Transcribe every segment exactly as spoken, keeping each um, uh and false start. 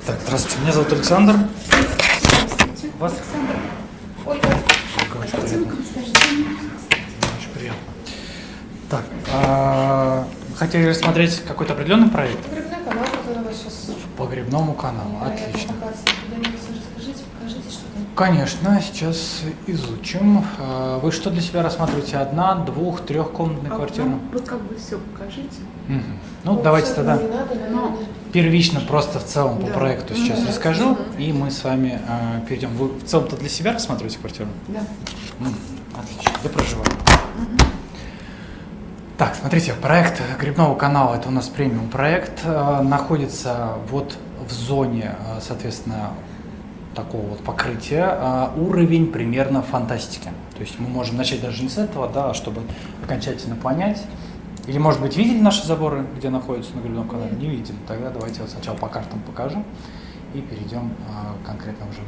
Так, здравствуйте, меня зовут Александр. Вас? Александр. Ольга. Очень приятно. Очень приятно. Так, а, хотели рассмотреть какой-то определенный проект? Погребной канал, который у вас сейчас... По погребному каналу, отлично. Расскажите, покажите, что там. Конечно, сейчас изучим. А, Вы что для себя рассматриваете? Одна, двух, трехкомнатную А, квартиру? ну, вы как бы все покажите. Мгм. Ну, давайте тогда Не надо, Ну, первично просто в целом по Да. проекту сейчас Мгм. расскажу, и мы с вами а, перейдем. Вы в целом-то для себя рассматриваете квартиру? да. М, Отлично, для проживания. Так, смотрите, проект Грибного канала, это у нас премиум проект, э, находится вот в зоне, э, соответственно, такого вот покрытия, э, уровень примерно фантастики. То есть мы можем начать даже не с этого, да, а чтобы окончательно понять. Или, может быть, видели наши заборы, где находятся на Грибном канале? Не видели. Тогда давайте вот сначала по картам покажу и перейдем э, к конкретным уже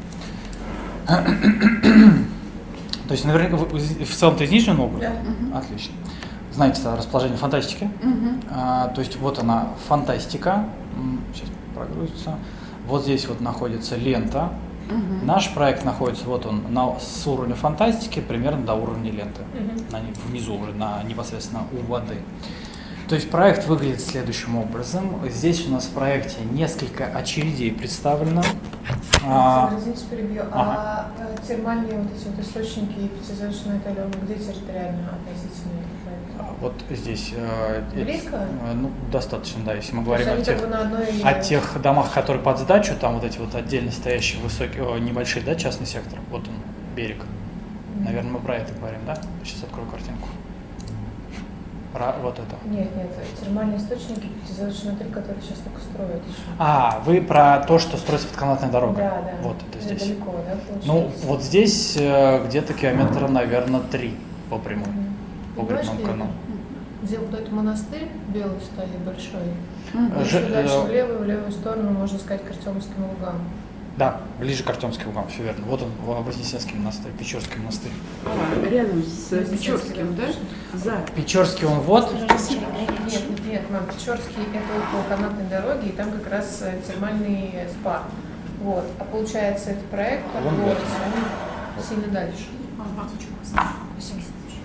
вариантам. То есть, наверняка, вы в целом-то из Нижнего Новгорода? Да. Отлично. Знаете расположение фантастики? Мгм. А, то есть вот она фантастика. М, Сейчас прогрузится. Вот здесь вот находится лента. Мгм. Наш проект находится, вот он, на, с уровня фантастики примерно до уровня ленты. Мгм. На, не- внизу уже, на, непосредственно у воды. То есть проект выглядит следующим образом. Здесь у нас в проекте несколько очередей представлено. А, Александр, извините, перебью. А э, термальные вот эти вот источники и пятизвездочный отель, он где территориально относительно этого проекта? вот здесь э, эти- Близко? э, ну, достаточно, да, если мы То есть говорим о они тех, как бы на одной... о тех домах, которые под сдачу, там вот эти вот отдельно стоящие высокие, о, небольшие, да, частный сектор, вот он, берег. Мгм. Наверное, мы про это говорим, да? Сейчас открою картинку. Про вот это. Нет, нет, термальные источники, пятизвездочный отель, который сейчас только строят еще. А, вы про то, что строится подканатная дорога. Да, да. Вот это здесь. Далеко, да, получается? Ну, вот здесь э, где-то километра, наверное, три по прямой, Мгм. по Понимаешь, Грибному где каналу. это? Где вот этот монастырь белый стоит, большой. Мгм. Ж- Если дальше э, в левую, в левую сторону, можно сказать, к Артемовским лугам. Да, ближе к Артемским лугам, все верно. Вот он, Вознесенский монастырь, Печорский монастырь. А, рядом с Печорским, да? За. Печорский он вот. Нет, нет, нет, мам, Печорский это около канатной дороги, и там как раз э, термальный э, спа. Вот. А получается, это проект под Вон город, вот. сильно дальше. Ага. Спасибо.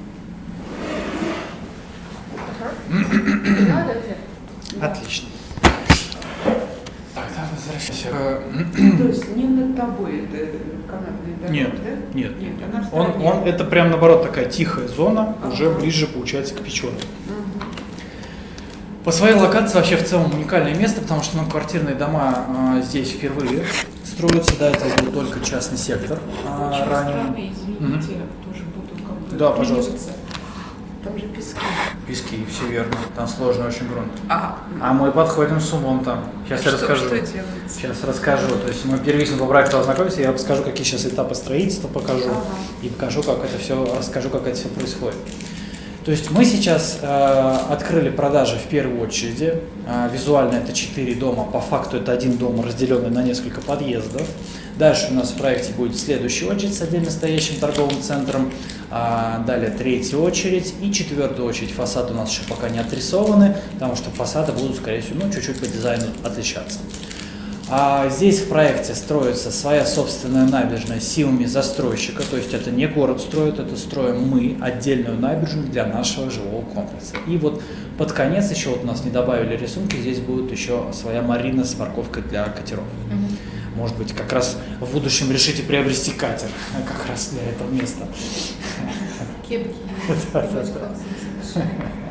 Ага. Надо, Эфир? Отлично. Так, да, возвращаемся. То есть не над тобой это канатная дорога, Нет, да? нет, Нет, она в Он, стороне. он, это прям наоборот такая тихая зона, Ага. уже ближе получается к Печору. Мгм. По своей локации вообще в целом уникальное место, потому что ну, квартирные дома а, здесь впервые строятся, до этого был только частный сектор а, Очень ранее. странно, извините, тоже буду как бы... Да, пожалуйста. лениться. Там же пески. Пески, все верно, там сложный очень грунт. А, А мы подходим с умом там. Сейчас я что, расскажу. что делается? Сейчас расскажу. То есть мы первично по проекту ознакомимся, я расскажу, какие сейчас этапы строительства покажу. Ага. И покажу, как это все, расскажу, как это все происходит. То есть мы сейчас э, открыли продажи в первую очередь. Э, визуально это четыре дома, по факту это один дом, разделенный на несколько подъездов. Дальше у нас в проекте будет следующая очередь с отдельно стоящим торговым центром. А, далее третья очередь и четвертая очередь. Фасады у нас еще пока не отрисованы, потому что фасады будут, скорее всего, ну, чуть-чуть по дизайну отличаться. А здесь в проекте строится своя собственная набережная силами застройщика, то есть это не город строит, это строим мы, отдельную набережную для нашего жилого комплекса. И вот под конец еще вот у нас не добавили рисунки, здесь будет еще своя марина с парковкой для катеров. Мгм. Может быть, как раз в будущем решите приобрести катер, как раз для этого места. Кепки. Да, да, да.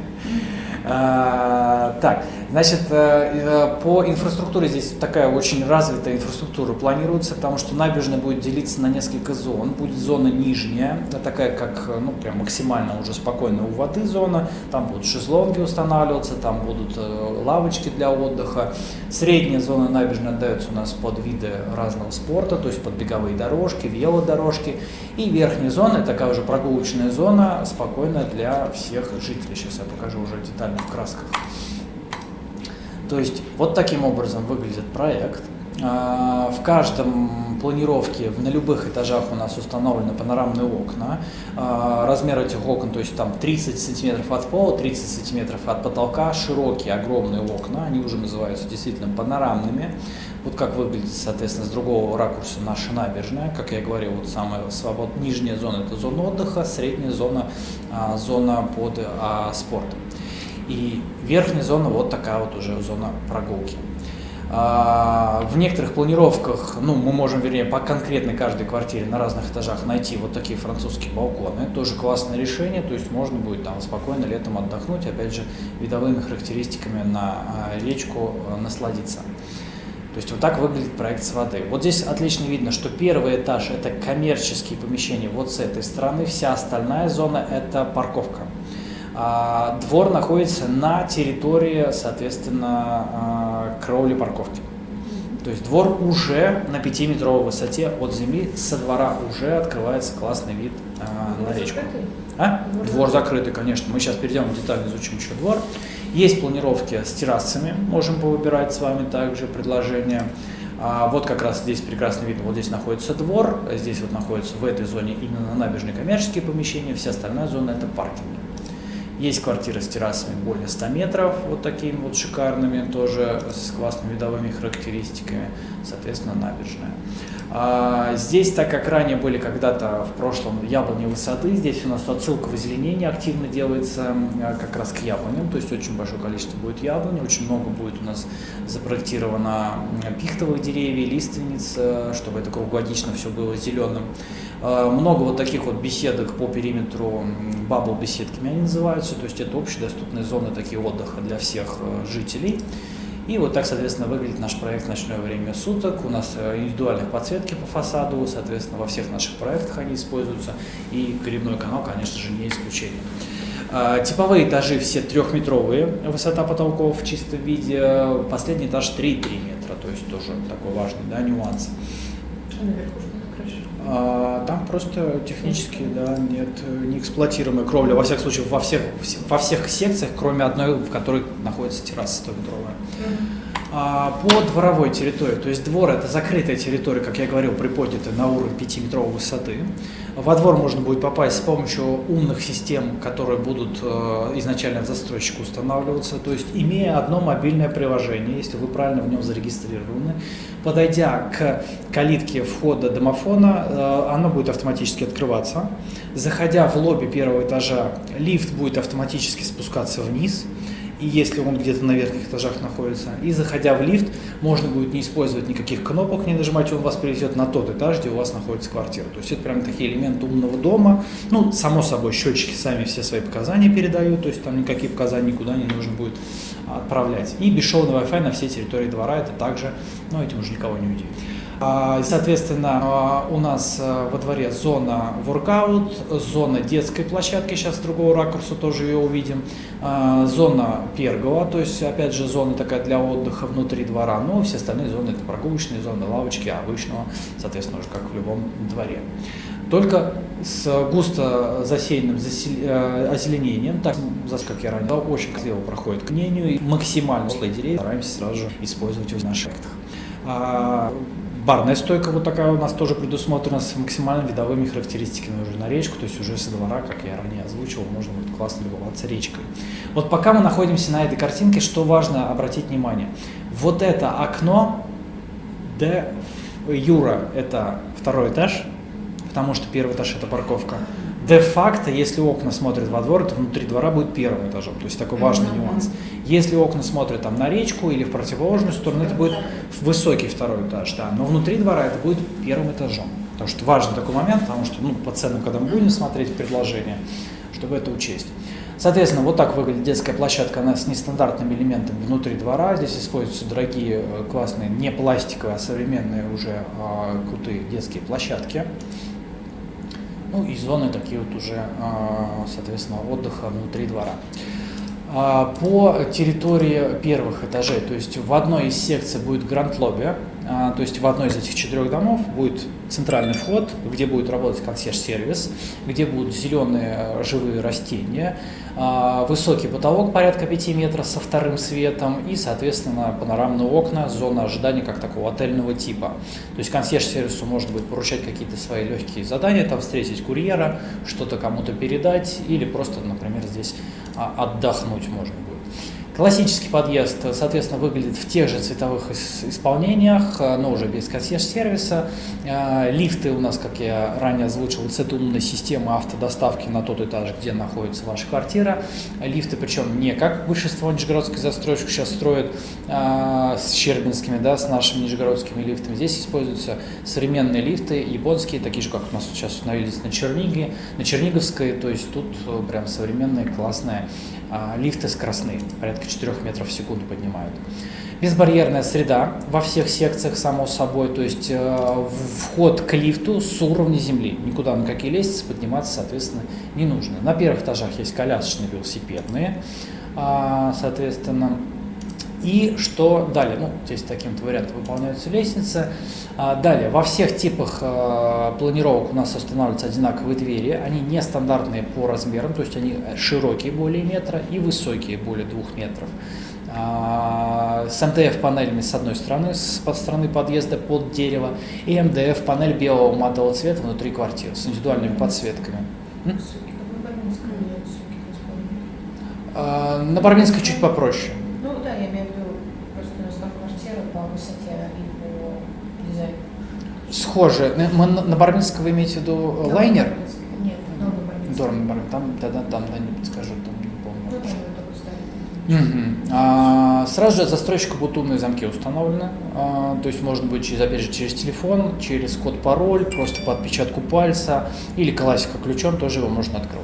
А, так, значит, э, э, по инфраструктуре здесь такая очень развитая инфраструктура планируется, потому что набережная будет делиться на несколько зон. Будет зона нижняя, это такая как, ну, прям максимально уже спокойная у воды зона. Там будут шезлонги устанавливаться, там будут э, лавочки для отдыха. Средняя зона набережной отдается у нас под виды разного спорта, то есть под беговые дорожки, велодорожки. И верхняя зона, это такая уже прогулочная зона, спокойная для всех жителей. Сейчас я покажу уже детально в красках. То есть вот таким образом выглядит проект. А, В каждом планировке на любых этажах у нас установлены панорамные окна. А, Размер этих окон, то есть там тридцать сантиметров от пола, тридцать сантиметров от потолка, широкие, огромные окна, они уже называются действительно панорамными. Вот как выглядит, соответственно, с другого ракурса наша набережная. Как я говорил, вот самая свободная нижняя зона – это зона отдыха, средняя зона – зона под а, спортом. И верхняя зона – вот такая вот уже зона прогулки. В некоторых планировках, ну, мы можем, вернее, по конкретной каждой квартире на разных этажах найти вот такие французские балконы. Тоже классное решение, то есть можно будет там спокойно летом отдохнуть, опять же, видовыми характеристиками на речку насладиться. То есть вот так выглядит проект с воды. Вот здесь отлично видно, что первый этаж – это коммерческие помещения вот с этой стороны, вся остальная зона – это парковка. Двор находится на территории, соответственно, кровли парковки. То есть двор уже на пятиметровой высоте от земли, со двора уже открывается классный вид на речку. А? Двор, двор закрытый, конечно. Мы сейчас перейдем, детально изучим еще двор. Есть планировки с террасами, можем повыбирать с вами также предложения. А вот как раз здесь прекрасно видно, вот здесь находится двор, здесь вот находится в этой зоне именно набережные коммерческие помещения, вся остальная зона – это паркинги. Есть квартиры с террасами более ста метров, вот такими вот шикарными, тоже с классными видовыми характеристиками, соответственно, набережная. А здесь, так как ранее были когда-то в прошлом яблоневые сады, здесь у нас отсылка в озеленение активно делается как раз к яблоням, то есть очень большое количество будет яблони, очень много будет у нас запроектировано пихтовых деревьев, лиственниц, чтобы это круглогодично все было зеленым. Много вот таких вот беседок по периметру, бабл-беседками они называются, то есть это общедоступные зоны такие отдыха для всех жителей. И вот так, соответственно, выглядит наш проект в ночное время суток. У нас индивидуальные подсветки по фасаду, соответственно, во всех наших проектах они используются. И грибной канал, конечно же, не исключение. Типовые этажи все трехметровые, высота потолков в чистом виде. Последний этаж три и три метра, то есть тоже такой важный, да, нюанс. Там просто технически, да, нет неэксплуатируемой кровли, во всяком случае, во всех, во всех секциях, кроме одной, в которой находится терраса стометровая. По дворовой территории, то есть двор – это закрытая территория, как я говорил, приподнятая на уровень пятиметровой высоты. Во двор можно будет попасть с помощью умных систем, которые будут изначально от застройщика устанавливаться, то есть имея одно мобильное приложение, если вы правильно в нем зарегистрированы, подойдя к калитке входа домофона, оно будет автоматически открываться. Заходя в лобби первого этажа, лифт будет автоматически спускаться вниз. И если он где-то на верхних этажах находится, и заходя в лифт, можно будет не использовать никаких кнопок, не нажимать, он вас привезет на тот этаж, где у вас находится квартира. То есть это прям такие элементы умного дома. Ну, само собой, счетчики сами все свои показания передают, то есть там никакие показания никуда не нужно будет отправлять. И бесшовный Wi-Fi на всей территории двора, это также, ну, этим уже никого не удивит. Соответственно, у нас во дворе зона воркаут, зона детской площадки, сейчас с другого ракурса тоже ее увидим, зона пергола, то есть, опять же, зона такая для отдыха внутри двора, но все остальные зоны – это прогулочные зоны, лавочки, обычного, соответственно, уже как в любом дворе. Только с густо засеянным озеленением, так как я ранее сказал, очень красиво проходит к мнению, и максимально злые деревья стараемся сразу же использовать в наших проектах. Барная стойка вот такая у нас тоже предусмотрена с максимально видовыми характеристиками уже на речку, то есть уже со двора, как я ранее озвучивал, можно будет классно любоваться речкой. Вот пока мы находимся на этой картинке, что важно обратить внимание. Вот это окно де юра – это второй этаж, потому что первый этаж – это парковка. Де-факто, если окна смотрят во двор, то внутри двора будет первым этажом, то есть такой важный нюанс. Если окна смотрят там на речку или в противоположную сторону, это будет высокий второй этаж, да, но внутри двора это будет первым этажом. Потому что важный такой момент, потому что, ну, по ценам, когда мы будем смотреть предложение, чтобы это учесть. Соответственно, вот так выглядит детская площадка, она с нестандартными элементами внутри двора. Здесь используются дорогие, классные, не пластиковые, а современные уже а, крутые детские площадки. Ну и зоны такие вот уже, соответственно, отдыха внутри двора. По территории первых этажей, то есть в одной из секций будет гранд-лобби, то есть в одной из этих четырех домов будет центральный вход, где будет работать консьерж-сервис, где будут зеленые живые растения, высокий потолок порядка пяти метров со вторым светом и, соответственно, панорамные окна, зона ожидания как такого отельного типа. То есть консьерж-сервису может быть поручать какие-то свои легкие задания, там встретить курьера, что-то кому-то передать или просто, например, здесь отдохнуть можно будет. Классический подъезд, соответственно, выглядит в тех же цветовых исполнениях, но уже без консьерж-сервиса. Лифты у нас, как я ранее озвучил, это умная система автодоставки на тот этаж, где находится ваша квартира. Лифты, причем не как большинство нижегородской застройщиков сейчас строят с щербинскими, да, с нашими нижегородскими лифтами. Здесь используются современные лифты, японские, такие же, как у нас сейчас установились на Черниге, на Черниговской. То есть тут прям современные, классные лифты скоростные, порядка четырёх метров в секунду поднимают. Безбарьерная среда во всех секциях, само собой, то есть э, вход к лифту с уровня земли. Никуда на какие лестницы подниматься, соответственно, не нужно. На первых этажах есть колясочные, велосипедные, э, соответственно. И что далее? Ну, здесь таким-то вариантом выполняются лестницы. А далее, во всех типах э, планировок у нас устанавливаются одинаковые двери. Они нестандартные по размерам, то есть они широкие более метра и высокие более двух метров. А, с эм дэ эф-панелями с одной стороны, с под стороны подъезда под дерево, и эм дэ эф-панель белого матового цвета внутри квартиры с индивидуальными подсветками. М? А, на Барвинской чуть попроще. Ну да, я имею в виду просто на квартиру по высоте и по дизайну. Схоже. Мы на, на Барвинской вы имеете в виду Но лайнер? Нет, но на Барвинской. Дорм, Барвин. Там, да, да, там, да, не подскажу, там не помню. Ну, там только ставить. Угу. А, сразу же от застройщика будут умные замки установлены. А, то есть можно будет, через, опять же, через телефон, через код-пароль, просто по отпечатку пальца или классика ключом тоже его можно открывать.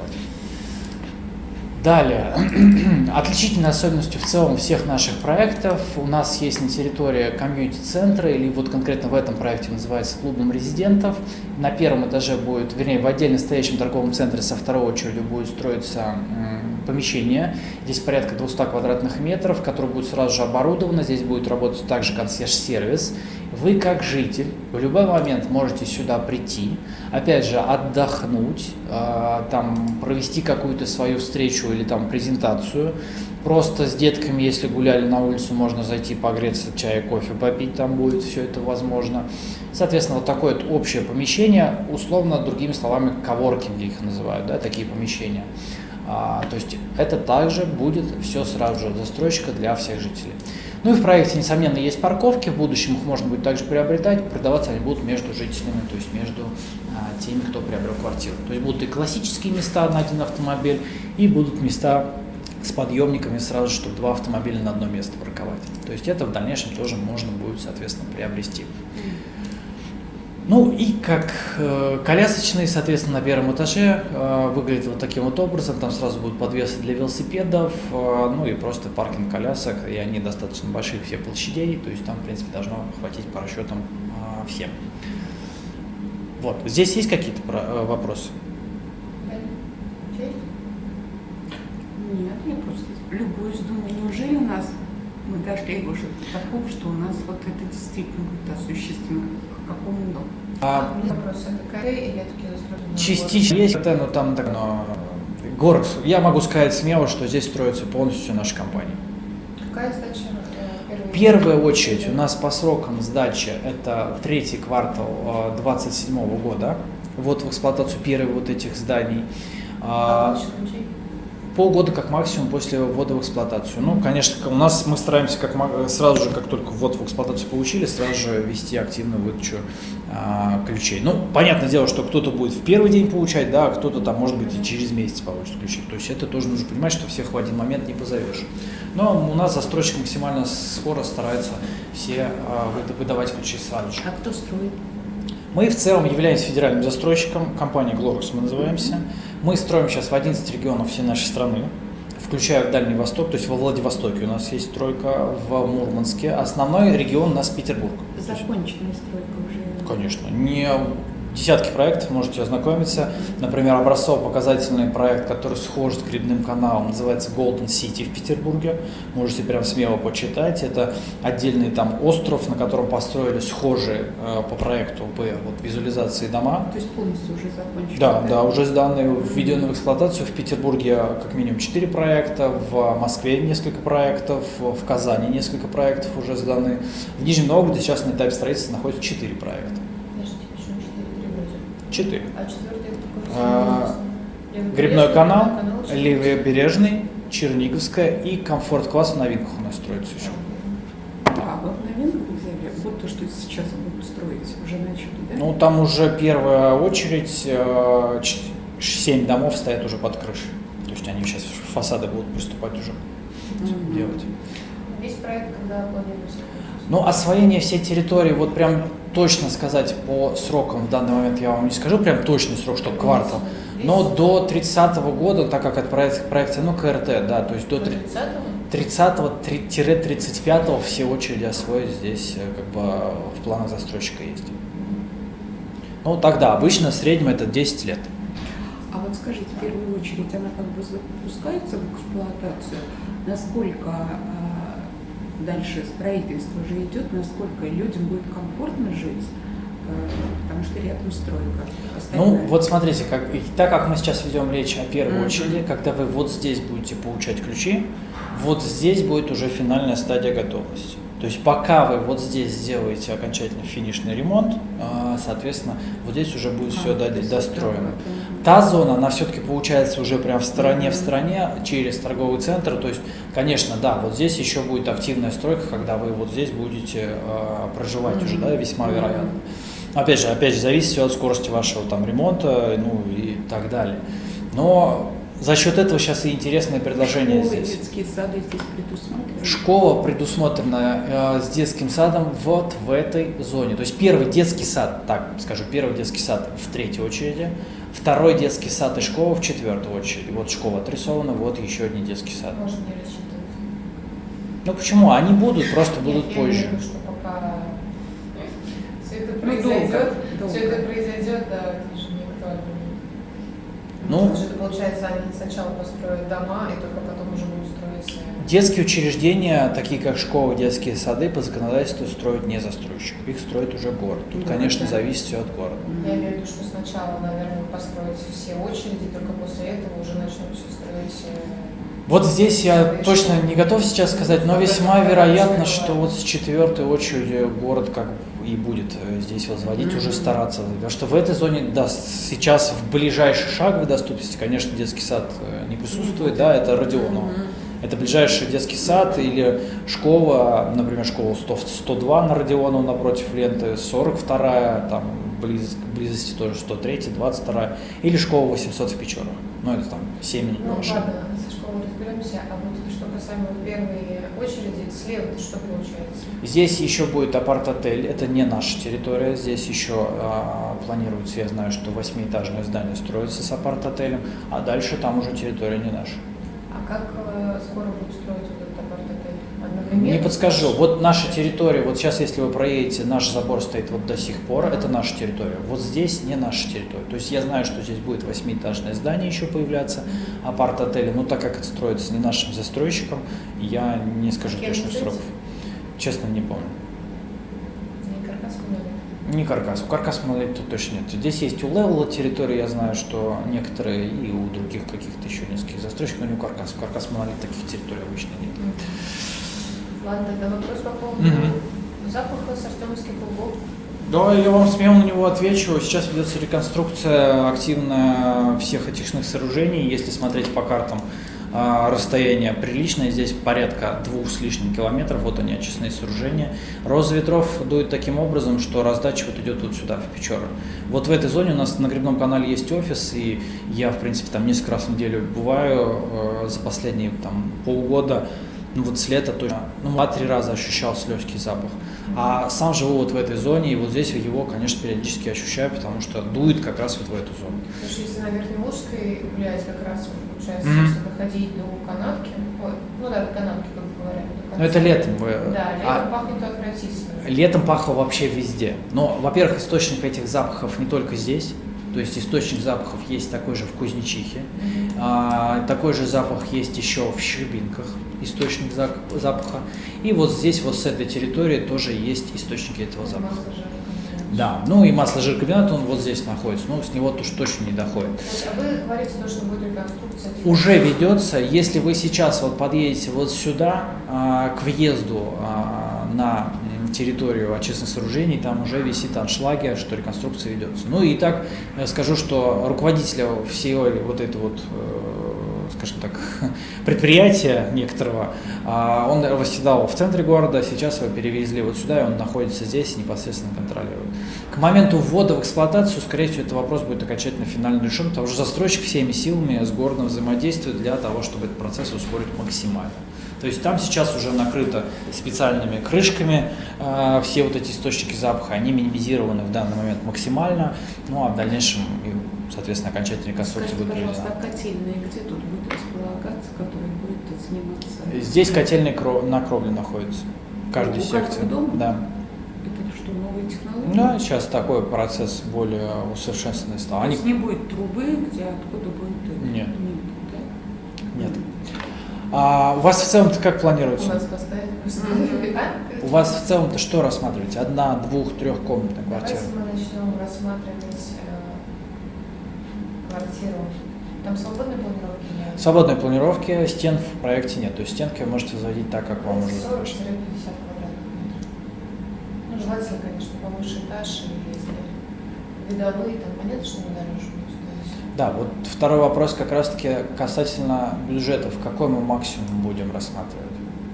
Далее, отличительной особенностью в целом всех наших проектов у нас есть на территории комьюнити-центра, или вот конкретно в этом проекте называется клубом резидентов. На первом этаже будет, вернее, в отдельно стоящем торговом центре со второй очередью будет строиться помещение. Здесь порядка двухсот квадратных метров, которое будет сразу же оборудовано. Здесь будет работать также консьерж-сервис. Вы, как житель, в любой момент можете сюда прийти, опять же, отдохнуть, э, там, провести какую-то свою встречу или там презентацию. Просто с детками, если гуляли на улицу, можно зайти погреться, чай, кофе попить, там будет все это возможно. Соответственно, вот такое вот общее помещение, условно, другими словами, коворкинги их называют, да, такие помещения. А, то есть это также будет все сразу же от застройщика для всех жителей. Ну и в проекте, несомненно, есть парковки, в будущем их можно будет также приобретать, продаваться они будут между жителями, то есть между а, теми, кто приобрел квартиру. То есть будут и классические места на один автомобиль, и будут места с подъемниками сразу, чтобы два автомобиля на одно место парковать. То есть это в дальнейшем тоже можно будет, соответственно, приобрести. Ну и как э, колясочные, соответственно, на первом этаже э, выглядит вот таким вот образом. Там сразу будут подвесы для велосипедов, э, ну и просто паркинг колясок, и они достаточно большие, все площадей, то есть там, в принципе, должно хватить по расчетам э, всем. Вот, здесь есть какие-то э, вопросы? Нет, я просто любуюсь, думаю, неужели у нас мы дошли уже до такого, что у нас вот это действительно будет осуществимо, к какому дому? А, вопрос, это КТ или это застройка? Частично есть, но там так, но город. Я могу сказать смело, что здесь строится полностью наша компания. Какая сдача? В первую очередь у нас по срокам сдачи это третий квартал двадцать седьмого года. Вот в эксплуатацию первых вот этих зданий. А Полгода как максимум после ввода в эксплуатацию. Ну, конечно, у нас мы стараемся как сразу же, как только ввод в эксплуатацию получили, сразу же вести активную выдачу а, ключей. Ну, понятное дело, что кто-то будет в первый день получать, да, а кто-то там, может быть, и через месяц получит ключи. То есть это тоже нужно понимать, что всех в один момент не позовешь. Но у нас застройщик максимально скоро старается все а, выдавать ключи сразу же. А кто строит? Мы в целом являемся федеральным застройщиком, компания Glorus мы называемся. Мы строим сейчас в одиннадцати регионах всей нашей страны, включая Дальний Восток, то есть во Владивостоке у нас есть стройка, в Мурманске. Основной регион у нас Петербург. Законченная стройка уже. Конечно, не десятки проектов, можете ознакомиться. Например, образцово-показательный проект, который схож с грибным каналом, называется Golden City в Петербурге. Можете прям смело почитать. Это отдельный там остров, на котором построили схожие э, по проекту по вот, визуализации дома. То есть полностью уже закончено? Да, да, уже сданные, введены в эксплуатацию. В Петербурге как минимум четыре проекта, в Москве несколько проектов, в Казани несколько проектов уже сданы. В Нижнем Новгороде сейчас на этапе строительства находится четыре проекта. Четыре. А четвертый это какой? А, Грибной канал, Левобережный, Черниговская и комфорт-класс в новинках у нас строится еще. А вот новинку взяли, вот то, что сейчас будут строить, уже начали, да? Ну, там уже первая очередь, семь домов стоят уже под крышей. То есть они сейчас фасады будут приступать уже mm-hmm. делать. Весь проект когда планируется? Ну, освоение всей территории, вот прям точно сказать по срокам в данный момент я вам не скажу, прям точный срок, что квартал. Но до тридцатого года, так как это проект, проекция, ну, КРТ, да, то есть до тридцатого-тридцать пятого все очереди освоить здесь как бы в планах застройщика есть. Ну, тогда обычно в среднем это десять лет. А вот скажите, в первую очередь, она как бы запускается в эксплуатацию, насколько э, дальше строительство уже идет, насколько людям будет комфортно жить, э, потому что рядом стройка. Ну, вот смотрите, как, так как мы сейчас ведем речь о первой mm-hmm. очереди, когда вы вот здесь будете получать ключи, вот здесь будет уже финальная стадия готовности. То есть пока вы вот здесь сделаете окончательно финишный ремонт, соответственно, вот здесь уже будет все достроено. Та зона, она все-таки получается уже прям в стороне, в стороне, через торговый центр. То есть, конечно, да, вот здесь еще будет активная стройка, когда вы вот здесь будете проживать уже, да, весьма вероятно. Опять же, опять же, зависит от скорости вашего там ремонта, ну и так далее. Но за счет этого сейчас и интересное предложение Школы, здесь. Детские сады здесь предусмотрены? Школа предусмотрена э, с детским садом вот в этой зоне. То есть первый детский сад, так скажу, первый детский сад в третьей очереди, второй детский сад и школа в четвертой очереди. Вот школа отрисована, вот еще один детский сад. Можно не рассчитывать. Ну почему? Они будут, просто будут Нет, позже. Я имею в виду, что пока все это Ну, произойдет, долго, долго. все это произойдет, да, это же никто не... Ну, Потому что, получается, они сначала построят дома, и только потом уже будут строить... Детские учреждения, такие как школы, детские сады, по законодательству строят не застройщик. Их строит уже город. Тут, Да, конечно, да. зависит все от города. Я имею в виду, что сначала, наверное, построить все очереди, только после этого уже начнут все строить... Вот здесь я точно не готов сейчас сказать, но весьма вероятно, что вот с четвертой очереди город как и будет здесь возводить, mm-hmm. уже стараться. Потому что в этой зоне, да, сейчас в ближайший шаг в доступности, конечно, детский сад не присутствует, да, это Родионово. Mm-hmm. Это ближайший детский сад или школа, например, школа сто два на Родионово напротив ленты, сорок вторая, там близ, близости тоже сто три, двадцать вторая, или школа восемьсот в Печорах. Ну, это там семь минут Ну, машины. ладно, со школой разберемся, а вот что касаемо первой очереди, слева-то что получается? Здесь еще будет апарт-отель, это не наша территория, здесь еще а, планируется, я знаю, что восьмиэтажное здание строится с апарт-отелем, а дальше там уже территория не наша. А как э, скоро будут строить вот этот апарт-отель? Одновременно? Не подскажу, вот наша территория, вот сейчас, если вы проедете, наш забор стоит вот до сих пор, это наша территория, вот здесь не наша территория. То есть я знаю, что здесь будет восьмиэтажное здание еще появляться, апарт-отели, но так как это строится не нашим застройщиком, я не скажу Кем точных называется? сроков. Честно, не помню. Не Каркас, Не Каркас. У Каркас Монолит тут точно нет. Здесь есть у Левела территории, я знаю, что некоторые, и у других каких-то еще нескольких застройщиков, но не у Каркас. У Каркас Монолит таких территорий обычно нет. Ладно, тогда вопрос по поводу Мгм. запаха с Артемовских углов. Да, я вам смело на него отвечу. Сейчас ведется реконструкция активно всех очистных сооружений. Если смотреть по картам, а, расстояние приличное, здесь порядка двух с лишним километров, вот они, очистные сооружения. Роза ветров дует таким образом, что раздача вот идет вот сюда, в Печоры. Вот в этой зоне у нас на Грибном канале есть офис, и я, в принципе, там несколько раз в неделю бываю э, за последние там, полгода. Ну вот с лета точно, ну два-три раза ощущался легкий запах. А сам живу вот в этой зоне, и вот здесь его, конечно, периодически ощущаю, потому что дует как раз вот в эту зону. Потому что если на Верхней Волжской гулять, как раз вот, получается, Мгм. если доходить до канатки, ой, ну да, до канатки, как говоря. до конца. Но это летом. Вы, Да, летом а пахнет отвратительно. летом пахло вообще везде. Но, во-первых, источник этих запахов не только здесь. То есть источник запахов есть такой же в Кузнечихе. Мгм. А, такой же запах есть еще в Щербинках, источник зак- запаха. И вот здесь, вот с этой территории тоже есть источники этого запаха. Масло жаркое. Да, ну и масло-жиркомбинат, он вот здесь находится, но с него уж точно не доходит. Вот, а вы говорите, то, что будет реконструкция. Уже ведется, если вы сейчас вот подъедете вот сюда, а, к въезду а, на м, территорию очистных сооружений, там уже висит аншлаги, что реконструкция ведется. Ну и так э, скажу, что руководителя всей вот этой вот, э, скажем, скажем так, предприятия некоторого. Он восседал в центре города, сейчас его перевезли вот сюда, и он находится здесь и непосредственно контролирует. К моменту ввода в эксплуатацию, скорее всего, этот вопрос будет окончательно финально решен, потому что застройщик всеми силами с городом взаимодействует для того, чтобы этот процесс ускорить максимально. То есть там сейчас уже накрыто специальными крышками э, все вот эти источники запаха, они минимизированы в данный момент максимально, ну а в дальнейшем, соответственно, окончательная реконструкция будет проведена. Пожалуйста, а котельная где тут будет располагаться, которая будет заниматься? Здесь котельная на кровле находится, в каждой У секции. дома? Да. Это что, новые технологии? Да, сейчас такой процесс более усовершенствованный стал. То Они... есть не будет трубы, где откуда будет? Нет. Нет, Нет. А у вас в целом-то как планируется? У нас поставили просто. У вас в целом-то что рассматриваете? Одна, двух, трехкомнатная квартира? Давайте мы начнем рассматривать э, квартиру. Там свободные планировки нет? Свободной планировки, стен в проекте нет. То есть стенки вы можете заводить так, как вам уже сорок захочется. пятьдесят квадратных метров. Ну, желательно, конечно, повыше этаж, и если видовые, там понятно, что не дороже будет стоить. Да, вот второй вопрос как раз-таки касательно бюджетов. Какой мы максимум будем рассматривать?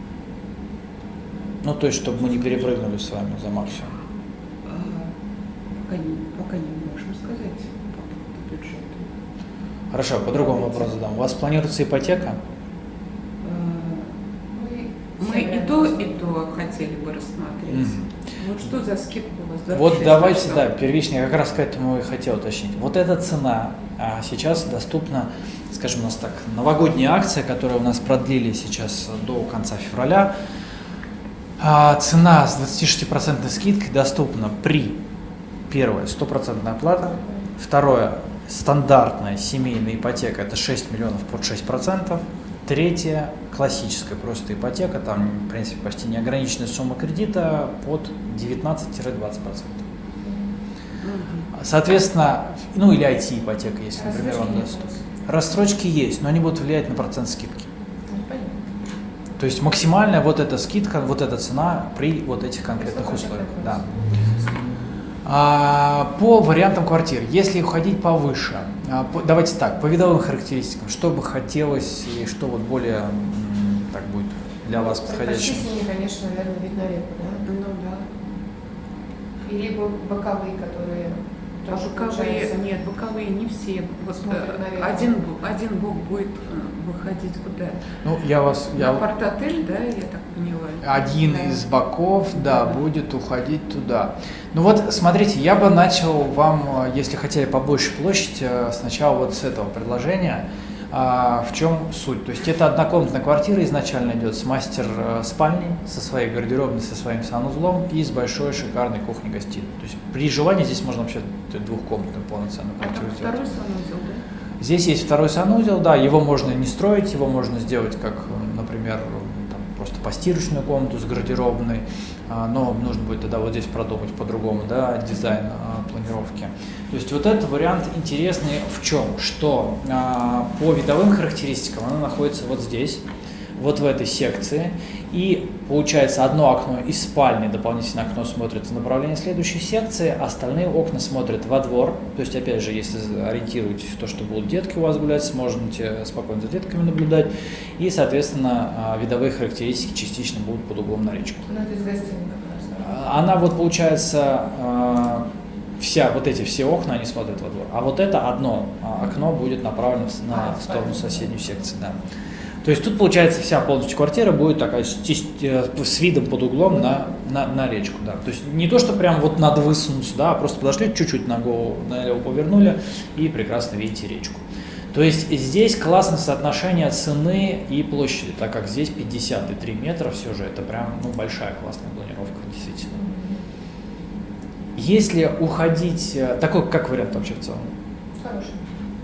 Ну, то есть, чтобы мы не перепрыгнули с вами за максимум. А, пока, не, пока не можем сказать по поводу бюджета. Хорошо, по другому вопросу задам. У вас планируется ипотека? Мы и то, и то хотели бы рассмотреть. Mm-hmm. Вот что за скидку у вас? За вот давайте, что? да, первично, я как раз к этому и хотел уточнить. Вот эта цена а сейчас доступна, скажем, у нас так, новогодняя акция, которую у нас продлили сейчас до конца февраля. А цена с двадцатью шестью процентной скидкой доступна при, первое, стопроцентная оплата, второе, стандартная семейная ипотека, это шесть миллионов под шесть процентов. Третье, классическая просто ипотека, там, в принципе, почти неограниченная сумма кредита под девятнадцать-двадцать процентов. Соответственно, ну или ай ти-ипотека, если, например, вам доступна. Рассрочки есть, но они будут влиять на процент скидки. То есть максимальная вот эта скидка, вот эта цена при вот этих конкретных условиях. Да. А, по вариантам квартир, если уходить повыше, а, по, давайте так, по видовым характеристикам, что бы хотелось и что вот более так будет для вас подходящим? Предпочтительнее, конечно, наверное, вид на реку, да? Ну да. И либо боковые, которые А тоже боковые, получается. нет, боковые не все. Вот Смотрят на реку. один, один бок будет выходить куда? Ну, я вас... На Я... порт-отель, да, я так поняла? Один да. из боков, да, будет уходить туда. Ну вот, смотрите, я бы начал вам, если хотели побольше площадь, сначала вот с этого предложения. А, в чем суть? То есть это однокомнатная квартира изначально идет с мастер-спальней, со своей гардеробной, со своим санузлом и с большой шикарной кухней-гостиной. То есть при желании здесь можно вообще двухкомнатную полноценную квартиру А сделать. второй санузел, да? Здесь есть второй санузел, да, его можно не строить, его можно сделать как, например, там, просто постирочную комнату с гардеробной, но нужно будет тогда вот здесь продумать по-другому, да, дизайн планировки. То есть вот этот вариант интересный в чем? Что по видовым характеристикам она находится вот здесь, вот в этой секции, и получается одно окно из спальни, дополнительное окно смотрит в направлении следующей секции, остальные окна смотрят во двор, то есть опять же, если ориентируетесь в то, что будут детки у вас гулять, сможете спокойно за детками наблюдать, и соответственно видовые характеристики частично будут под углом на речку. Ну, это из гостиной как раз. Она вот получается, вся, вот эти все окна, они смотрят во двор, а вот это одно окно будет направлено на в сторону соседней секции, да. То есть тут, получается, вся полностью квартира будет такая с, с видом под углом на, на, на речку. Да. То есть не то, что прям вот надо высунуться, да, а просто подошли, чуть-чуть ногу налево повернули и прекрасно видите речку. То есть здесь классное соотношение цены и площади, так как здесь пятьдесят три метра, все же это прям ну, большая классная планировка, действительно. Если уходить, такой как вариант вообще в целом? Хороший.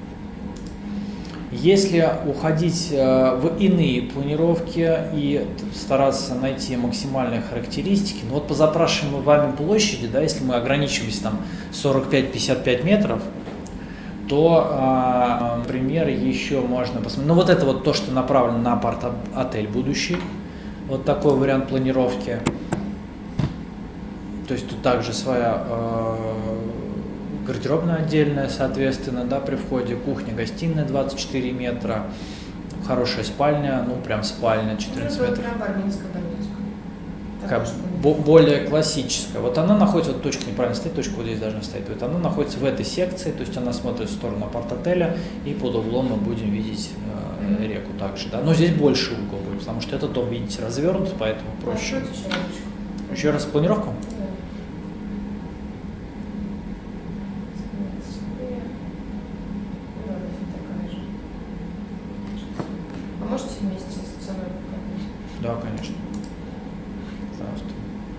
Если уходить в иные планировки и стараться найти максимальные характеристики, ну вот по запрашиваемой вами площади, да, если мы ограничимся там сорок пять - пятьдесят пять метров, то, например, еще можно посмотреть, ну вот это вот то, что направлено на апарт-отель будущий, вот такой вариант планировки, то есть тут также своя гардеробная отдельная, соответственно, да, при входе, кухня, гостиная двадцать четыре метра, хорошая спальня, ну прям спальня, четырнадцать Ну, метров. прям Барминская, Барминская. Такая бо- более классическая. Вот она находится, вот точка неправильно стоит, точка вот здесь должна стоять. Вот она находится в этой секции, то есть она смотрит в сторону апарт-отеля, и под углом мы будем видеть э, реку также. Да? Но здесь больше угол будет, потому что этот дом, видите, развернут, поэтому проще. Еще раз планировку? А можете вместе с ценой показать? Да, конечно. Пожалуйста.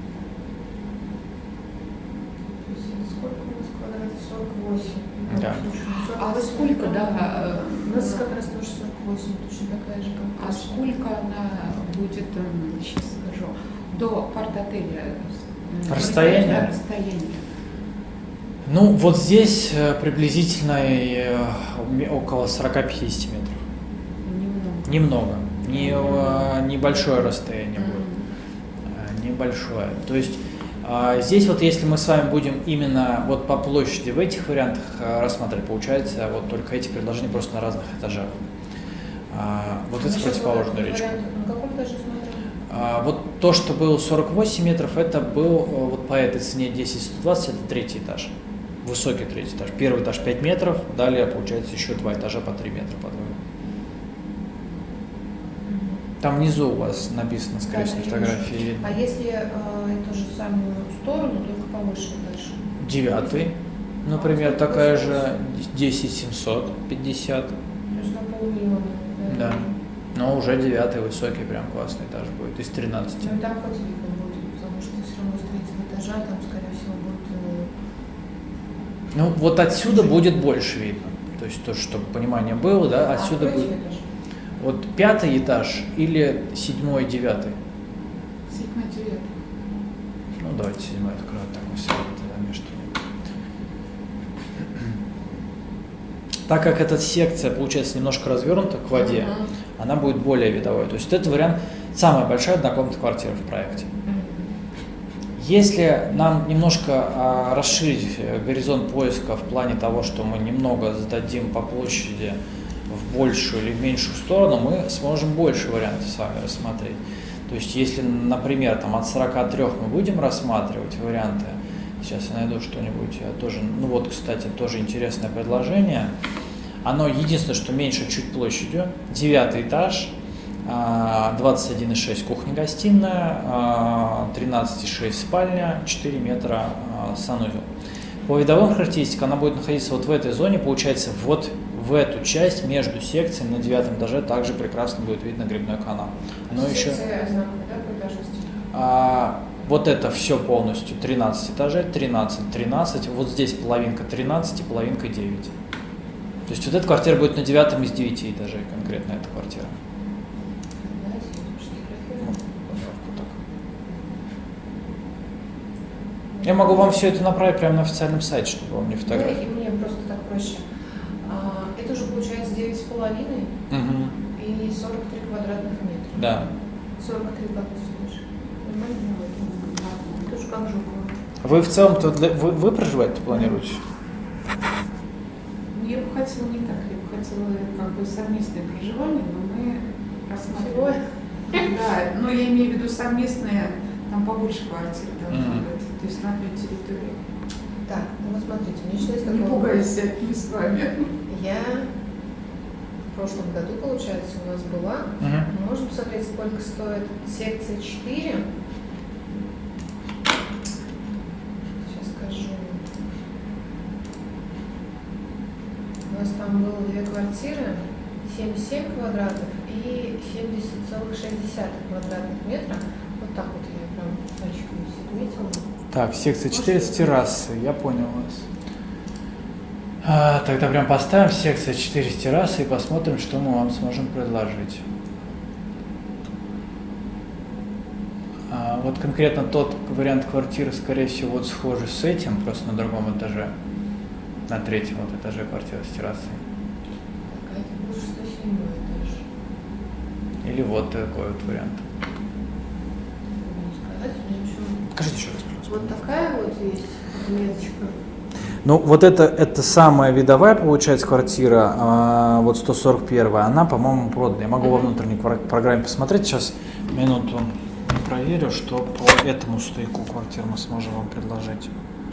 Сколько у нас квадратов? сорок восемь. Да. А сколько, да, У нас как раз тоже сорок восемь, точно такая же, как а сколько она будет, эм, сейчас скажу, до апарт-отеля? м, Расстояние? Расстояние. Ну, вот здесь э, приблизительно э, ме- около сорок-пятьдесят метров. Немного. Немного. Не, э, небольшое расстояние будет. М. Э, Небольшое. То есть а, здесь вот если мы с вами будем именно вот по площади в этих вариантах э, рассматривать, получается вот только эти предложения просто на разных этажах. А, вот это противоположная речка. На каком этаже смотрим? А, вот то, что было сорок восемь метров, это был э, вот по этой цене десять сто двадцать, это третий этаж. Высокий третий этаж. Первый этаж пять метров, далее получается еще два этажа по три метра по двое. Там внизу у вас написано, скорее всего, Да, фотографии вижу. видно. А если э, эту же самую сторону, только повыше дальше? Девятый, например, такая же десять семьсот пятьдесят. То есть на полмиллиона. Да. Но уже девятый высокий, прям классный этаж будет, из тринадцати. Ну и там хоть видно будет, потому что все равно с третьего этажа там, скорее всего, будет... э, Ну, вот отсюда будет больше видно. То есть, то, чтобы понимание было, да, а отсюда третий будет. этаж? Вот пятый этаж или седьмой, девятый? Седьмой, девятый. Ну, давайте седьмой открою, так мы все тогда между ними. Так как эта секция получается немножко развернута к воде, Мгм. она будет более видовой. То есть это вариант, самая большая однокомнатная квартира в проекте. Мгм. Если нам немножко а, расширить э, горизонт поиска в плане того, что мы немного сдадим по площади в большую или в меньшую сторону, мы сможем больше вариантов с вами рассмотреть. То есть если, например, там от сорока трёх мы будем рассматривать варианты, сейчас я найду что-нибудь, я тоже, ну вот, кстати, тоже интересное предложение. Оно единственное, что меньше чуть площадью. Девятый этаж, а, двадцать один и шесть кухня-гостиная, а, тринадцать и шесть спальня, четыре метра а, санузел. По видовым характеристикам она будет находиться вот в этой зоне, получается, вот в эту часть между секциями на девятом этаже также прекрасно будет видно грибной канал. Но еще, Секция одинаковая, да, по этажности? а, вот это все полностью тринадцать этажей, тринадцать, тринадцать, вот здесь половинка тринадцать и половинка девять. То есть вот эта квартира будет на девятом из девяти этажей, конкретно эта квартира. Давайте я сфотографирую. Вот так. Я могу вам все это направить прямо на официальном сайте, чтобы вам не фотографии. Ну, и мне просто так проще. А, это уже получается девять с половиной Угу. и сорок три квадратных метра. Да. сорок три как ты слышишь? Нормально будет? Тоже как Жукова. Вы в целом-то для- вы, вы проживать-то планируете? Ну, я бы хотела не так, я бы хотела как бы совместное проживание, но мы Всего? рассматриваем. Да, но я имею в виду совместное, там побольше квартир должно Мгм. быть, то есть на одной территории. Так, ну вот смотрите, мне считается Не такой пугайся, вопрос. не с вами. Я в прошлом году, получается, у нас была. Угу. Можно посмотреть, сколько стоит секция четыре. Сейчас скажу. У нас там было две квартиры, семьдесят семь квадратов и семьдесят целых шесть десятых квадратных метра. Вот так вот я прям пачкаю отметила. Так, секция четыре с террасой, я понял вас. А, тогда прям поставим секция четыре с террасой и посмотрим, что мы вам сможем предложить. А, вот конкретно тот вариант квартиры, скорее всего, вот схожий с этим, просто на другом этаже. На третьем вот этаже квартира с террасой. Так, а это был шестьсот седьмой этаж. Или вот такой вот вариант. Могу сказать, мне еще Скажите еще раз, пожалуйста. вот такая вот есть отметочка. Ну, вот это, это самая видовая, получается, квартира, а, вот сто сорок первая, она, по-моему, продана. Я могу во внутренней квар- программе посмотреть, сейчас минуту проверю, что по этому стояку квартир мы сможем вам предложить.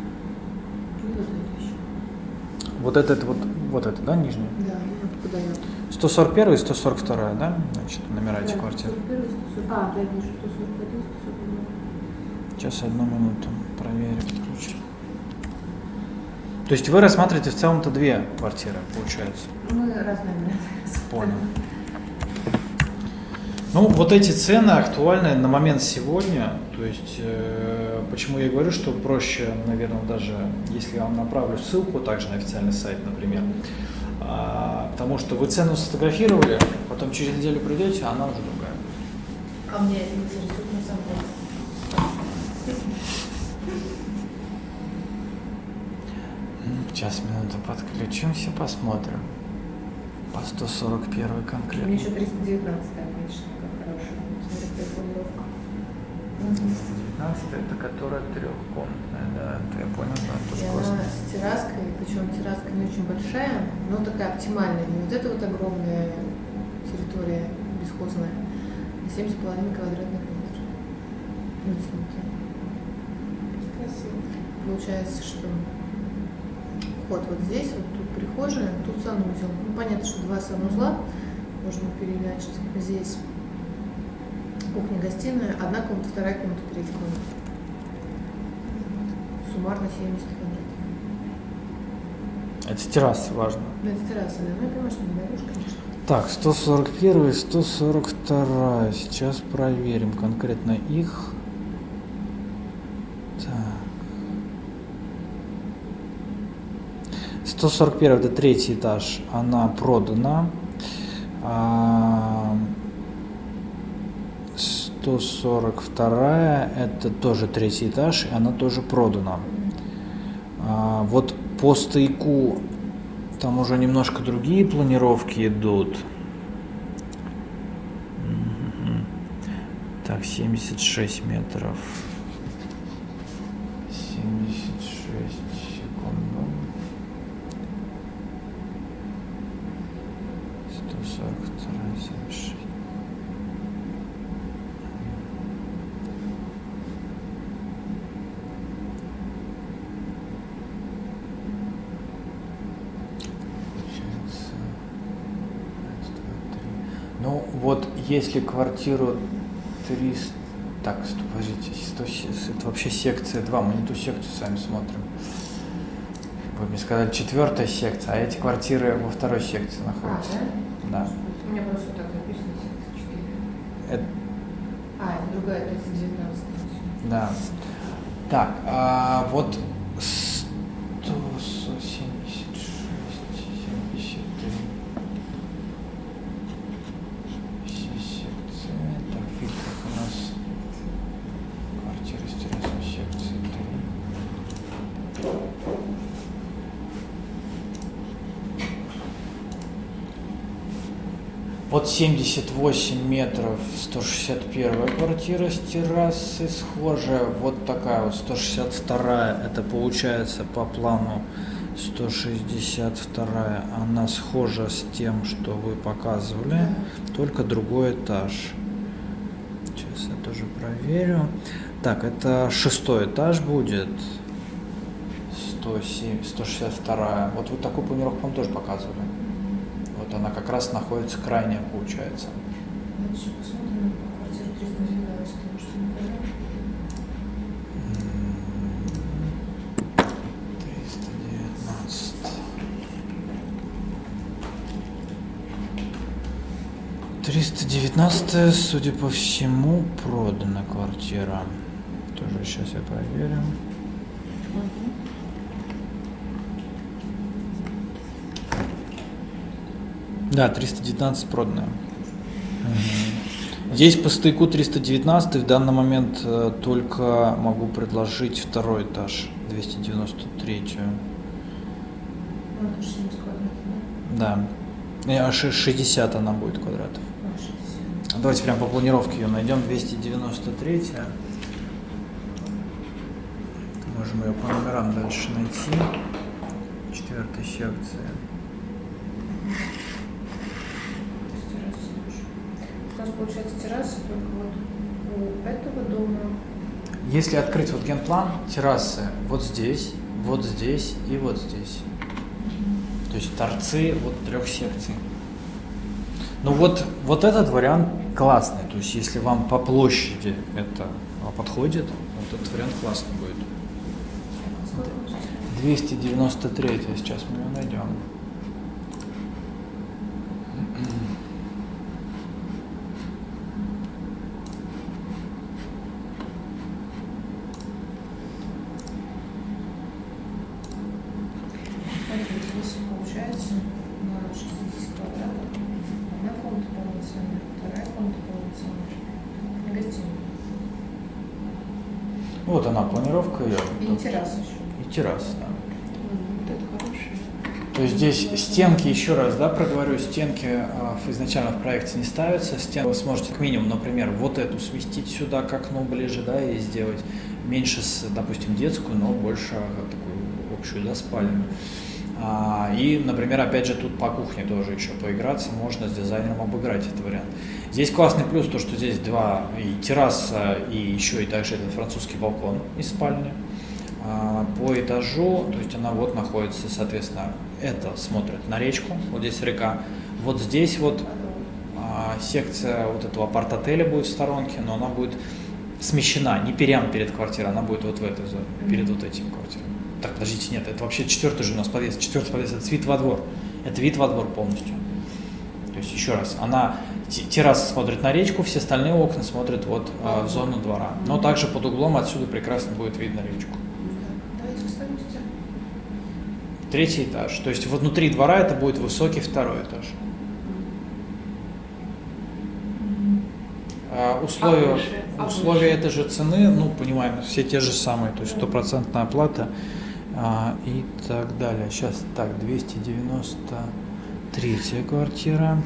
Вот это, это вот, вот это, да, нижняя? Да, вот куда я? сто сорок первая и сто сорок вторая, да? Значит, номера этих Да, квартир. сто сорок один, сто сорок А, да, я вижу, сто сорок один, сто сорок два. Сейчас одну минуту проверю, подключу. То есть вы рассматриваете в целом-то две квартиры, получается? Мы разные. Понял. Ну, вот эти цены актуальны на момент сегодня. То есть, э, почему я говорю, что проще, наверное, даже если я вам направлю ссылку также на официальный сайт, например, а, потому что вы цену сфотографировали, потом через неделю придете, а она уже другая. А мне это интересует на самом деле. Сейчас, минуту, подключимся, посмотрим. По сто сорок первой конкретно. Мне еще триста девятнадцать, конечно, как хорошая. Смотри, планировка. девятнадцать это которая трехкомнатная, да, это я понял, да, И тоже она классно. с терраской, причем терраска не очень большая, но такая оптимальная. Не вот эта вот огромная территория бесхозная, а семь с половиной квадратных метров. Вытянутая. Красиво. Получается, что вход вот здесь, вот тут прихожая, тут санузел. Ну, понятно, что два санузла можно переиначить. Здесь кухня-гостиная, одна комната, вторая комната, третья комната. Суммарно семьдесят квадратов. Это терраса, важно. Ну, это терраса, да? Ну, я понимаю, что не даешь, конечно. Так, сто сорок первая и сто сорок вторая. Сейчас проверим конкретно их. Так. сто сорок первая это третий этаж, она продана. А, сто сорок вторая это тоже третий этаж, и она тоже продана. А, вот по стояку там уже немножко другие планировки идут. Мгм. Так, семьдесят шесть метров. семьдесят шесть, секунду. сто сорок два, семьдесят шесть. Получается, раз, два, три. Ну, вот если квартиру триста... Так, стоп, подождите, сто се- это вообще секция два, мы не ту секцию сами смотрим. Вы мне сказали, четвертая секция, а эти квартиры во второй секции А, находятся. да? Да. У меня просто так написано, секция четыре. Это, А, это другая, триста девятнадцать. да. Так, а вот сто семьдесят шесть, семьдесят три. Все секции. Так, в фильтрах у нас квартиры с террасой секции три. Вот семьдесят восемь метров, сто шестьдесят первая квартира с террасой схожая. Вот такая вот сто шестьдесят вторая, это получается по плану сто шестьдесят вторая. Она схожа с тем, что вы показывали, только другой этаж. Сейчас я тоже проверю. Так, это шестой этаж будет. сто семь, сто шестьдесят вторая. Вот вы такую планировку вам тоже показывали. Вот она как раз находится крайняя, получается. Дальше посмотрим по квартире триста девятнадцать, потому что не понятно. триста девятнадцать. триста девятнадцать, судя по всему, продана квартира. Тоже сейчас я проверю. Да, триста девятнадцать проданная. Мгм. Здесь по стояку триста девятнадцать, в данный момент э, только могу предложить второй этаж, двести девяносто третью. Ну, это шестьдесят квадратов, Да. Э, а ше- шестьдесят она будет квадратов. да? А, шестьдесят. Давайте прям по планировке ее найдем. двести девяносто третья. Можем ее по номерам дальше найти. Четвертая секция. У нас получается терраса только вот у этого дома. Если открыть вот генплан, террасы вот здесь, вот здесь и вот здесь. То есть торцы вот трех секций. Ну вот, вот этот вариант классный. То есть если вам по площади это подходит, вот этот вариант классный будет. двести девяносто три, сейчас мы его найдем. Здесь получается на шестьдесят квадратов. Одна комната полноценная, вторая комната полноценная. Негативно. Вот она, планировка ее. И терраса еще. И терраса, да. Вот это хорошее. То есть здесь стенки, еще раз, да, проговорю, стенки э, изначально в проекте не ставятся. Стены вы сможете как минимум, например, вот эту сместить сюда к окну ближе, да, и сделать меньше, с, допустим, детскую, но больше э, такую общую, да, спальню. А, и, например, опять же, тут по кухне тоже еще поиграться, можно с дизайнером обыграть этот вариант. Здесь классный плюс, то, что здесь два, и терраса, и еще и также этот французский балкон из спальни. А, по этажу, то есть она вот находится, соответственно, это смотрит на речку, вот здесь река. Вот здесь вот а, секция вот этого апарт-отеля будет в сторонке, но она будет смещена, не прямо перед квартирой, она будет вот в этой зоне, перед вот этим квартирой. Так, подождите, нет, это вообще четвертый же у нас подъезд, четвертый подъезд, это вид во двор, это вид во двор полностью. То есть еще раз, она, терраса смотрит на речку, все остальные окна смотрят вот э, в зону двора. Но также под углом отсюда прекрасно будет видно речку. Давайте вставим стену. Третий этаж, то есть вот внутри двора это будет высокий второй этаж. А, условия, А выше? А условия выше? этой же цены, ну, понимаем, все те же самые, то есть стопроцентная оплата а, и так далее. Сейчас, так, двести девяносто третья квартира.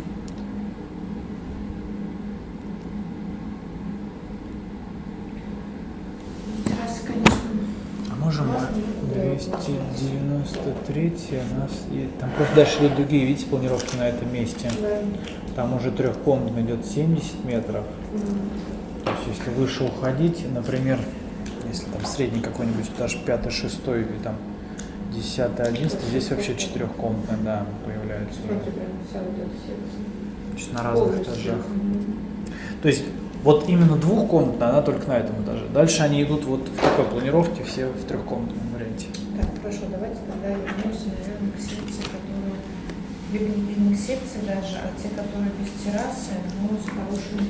Терраса, конечно. А можем мы двести девяносто третья, у нас есть, там просто дальше идут другие, видите, планировки на этом месте. Да. Там уже трехкомнатный идет семьдесят метров. То есть если выше уходить, например, если там средний какой-нибудь этаж пятый, шестой или там десятый, одиннадцатый, здесь вообще четырехкомнатная, да, появляется. Смотри, прям вся вот эта секция. То есть на разных Полностью. этажах. То есть вот именно двухкомнатная, она только на этом этаже. Дальше они идут вот в такой планировке, все в трехкомнатном варианте. Так, хорошо, давайте тогда вернемся, наверное, к секции, которые... Либо не к секции даже, а те, которые без террасы, но с хорошим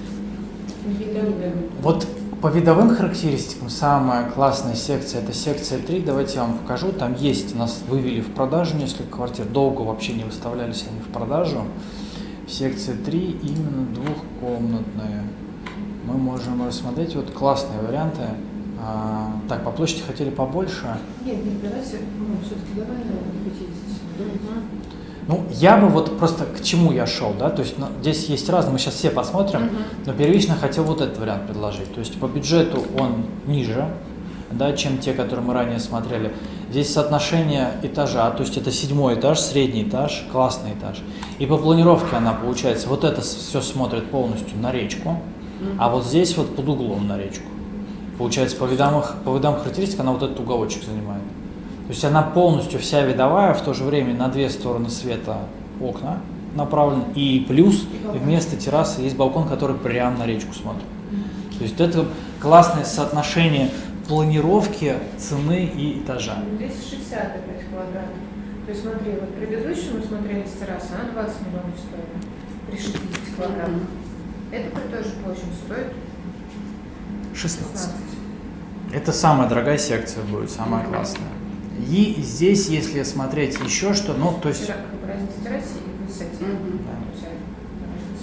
видом. Вот по видовым характеристикам самая классная секция — это секция три. Давайте я вам покажу. Там есть, нас вывели в продажу несколько квартир. Долго вообще не выставлялись они в продажу. Секция три именно двухкомнатная. Мы можем рассмотреть вот классные варианты. А, так, по площади хотели побольше. Нет, нет, давайте, ну, все-таки давай на пятьдесят. Ну, я бы вот просто к чему я шел, да, то есть ну, здесь есть разные, мы сейчас все посмотрим, Мгм. но первично хотел вот этот вариант предложить. То есть по бюджету он ниже, да, чем те, которые мы ранее смотрели. Здесь соотношение этажа, то есть это седьмой этаж, средний этаж, классный этаж. И по планировке она получается, вот это все смотрит полностью на речку, а вот здесь вот под углом на речку. Получается, по видам, по видам характеристик она вот этот уголочек занимает. То есть она полностью вся видовая, в то же время на две стороны света окна направлен. И плюс вместо террасы есть балкон, который прямо на речку смотрит. То есть это классное соотношение планировки, цены и этажа. двести шестьдесят опять квадратов. То есть смотри, вот предыдущую мы смотрели с террасы, она двадцать миллионов стоила при шестидесяти квадратах. Это при той же площади стоит шестнадцать. шестнадцать. Это самая дорогая секция будет, самая классная. И здесь, если смотреть еще что, ну, то есть... Как бы разница в террасе и высоте. Мгм. Да, то есть, разница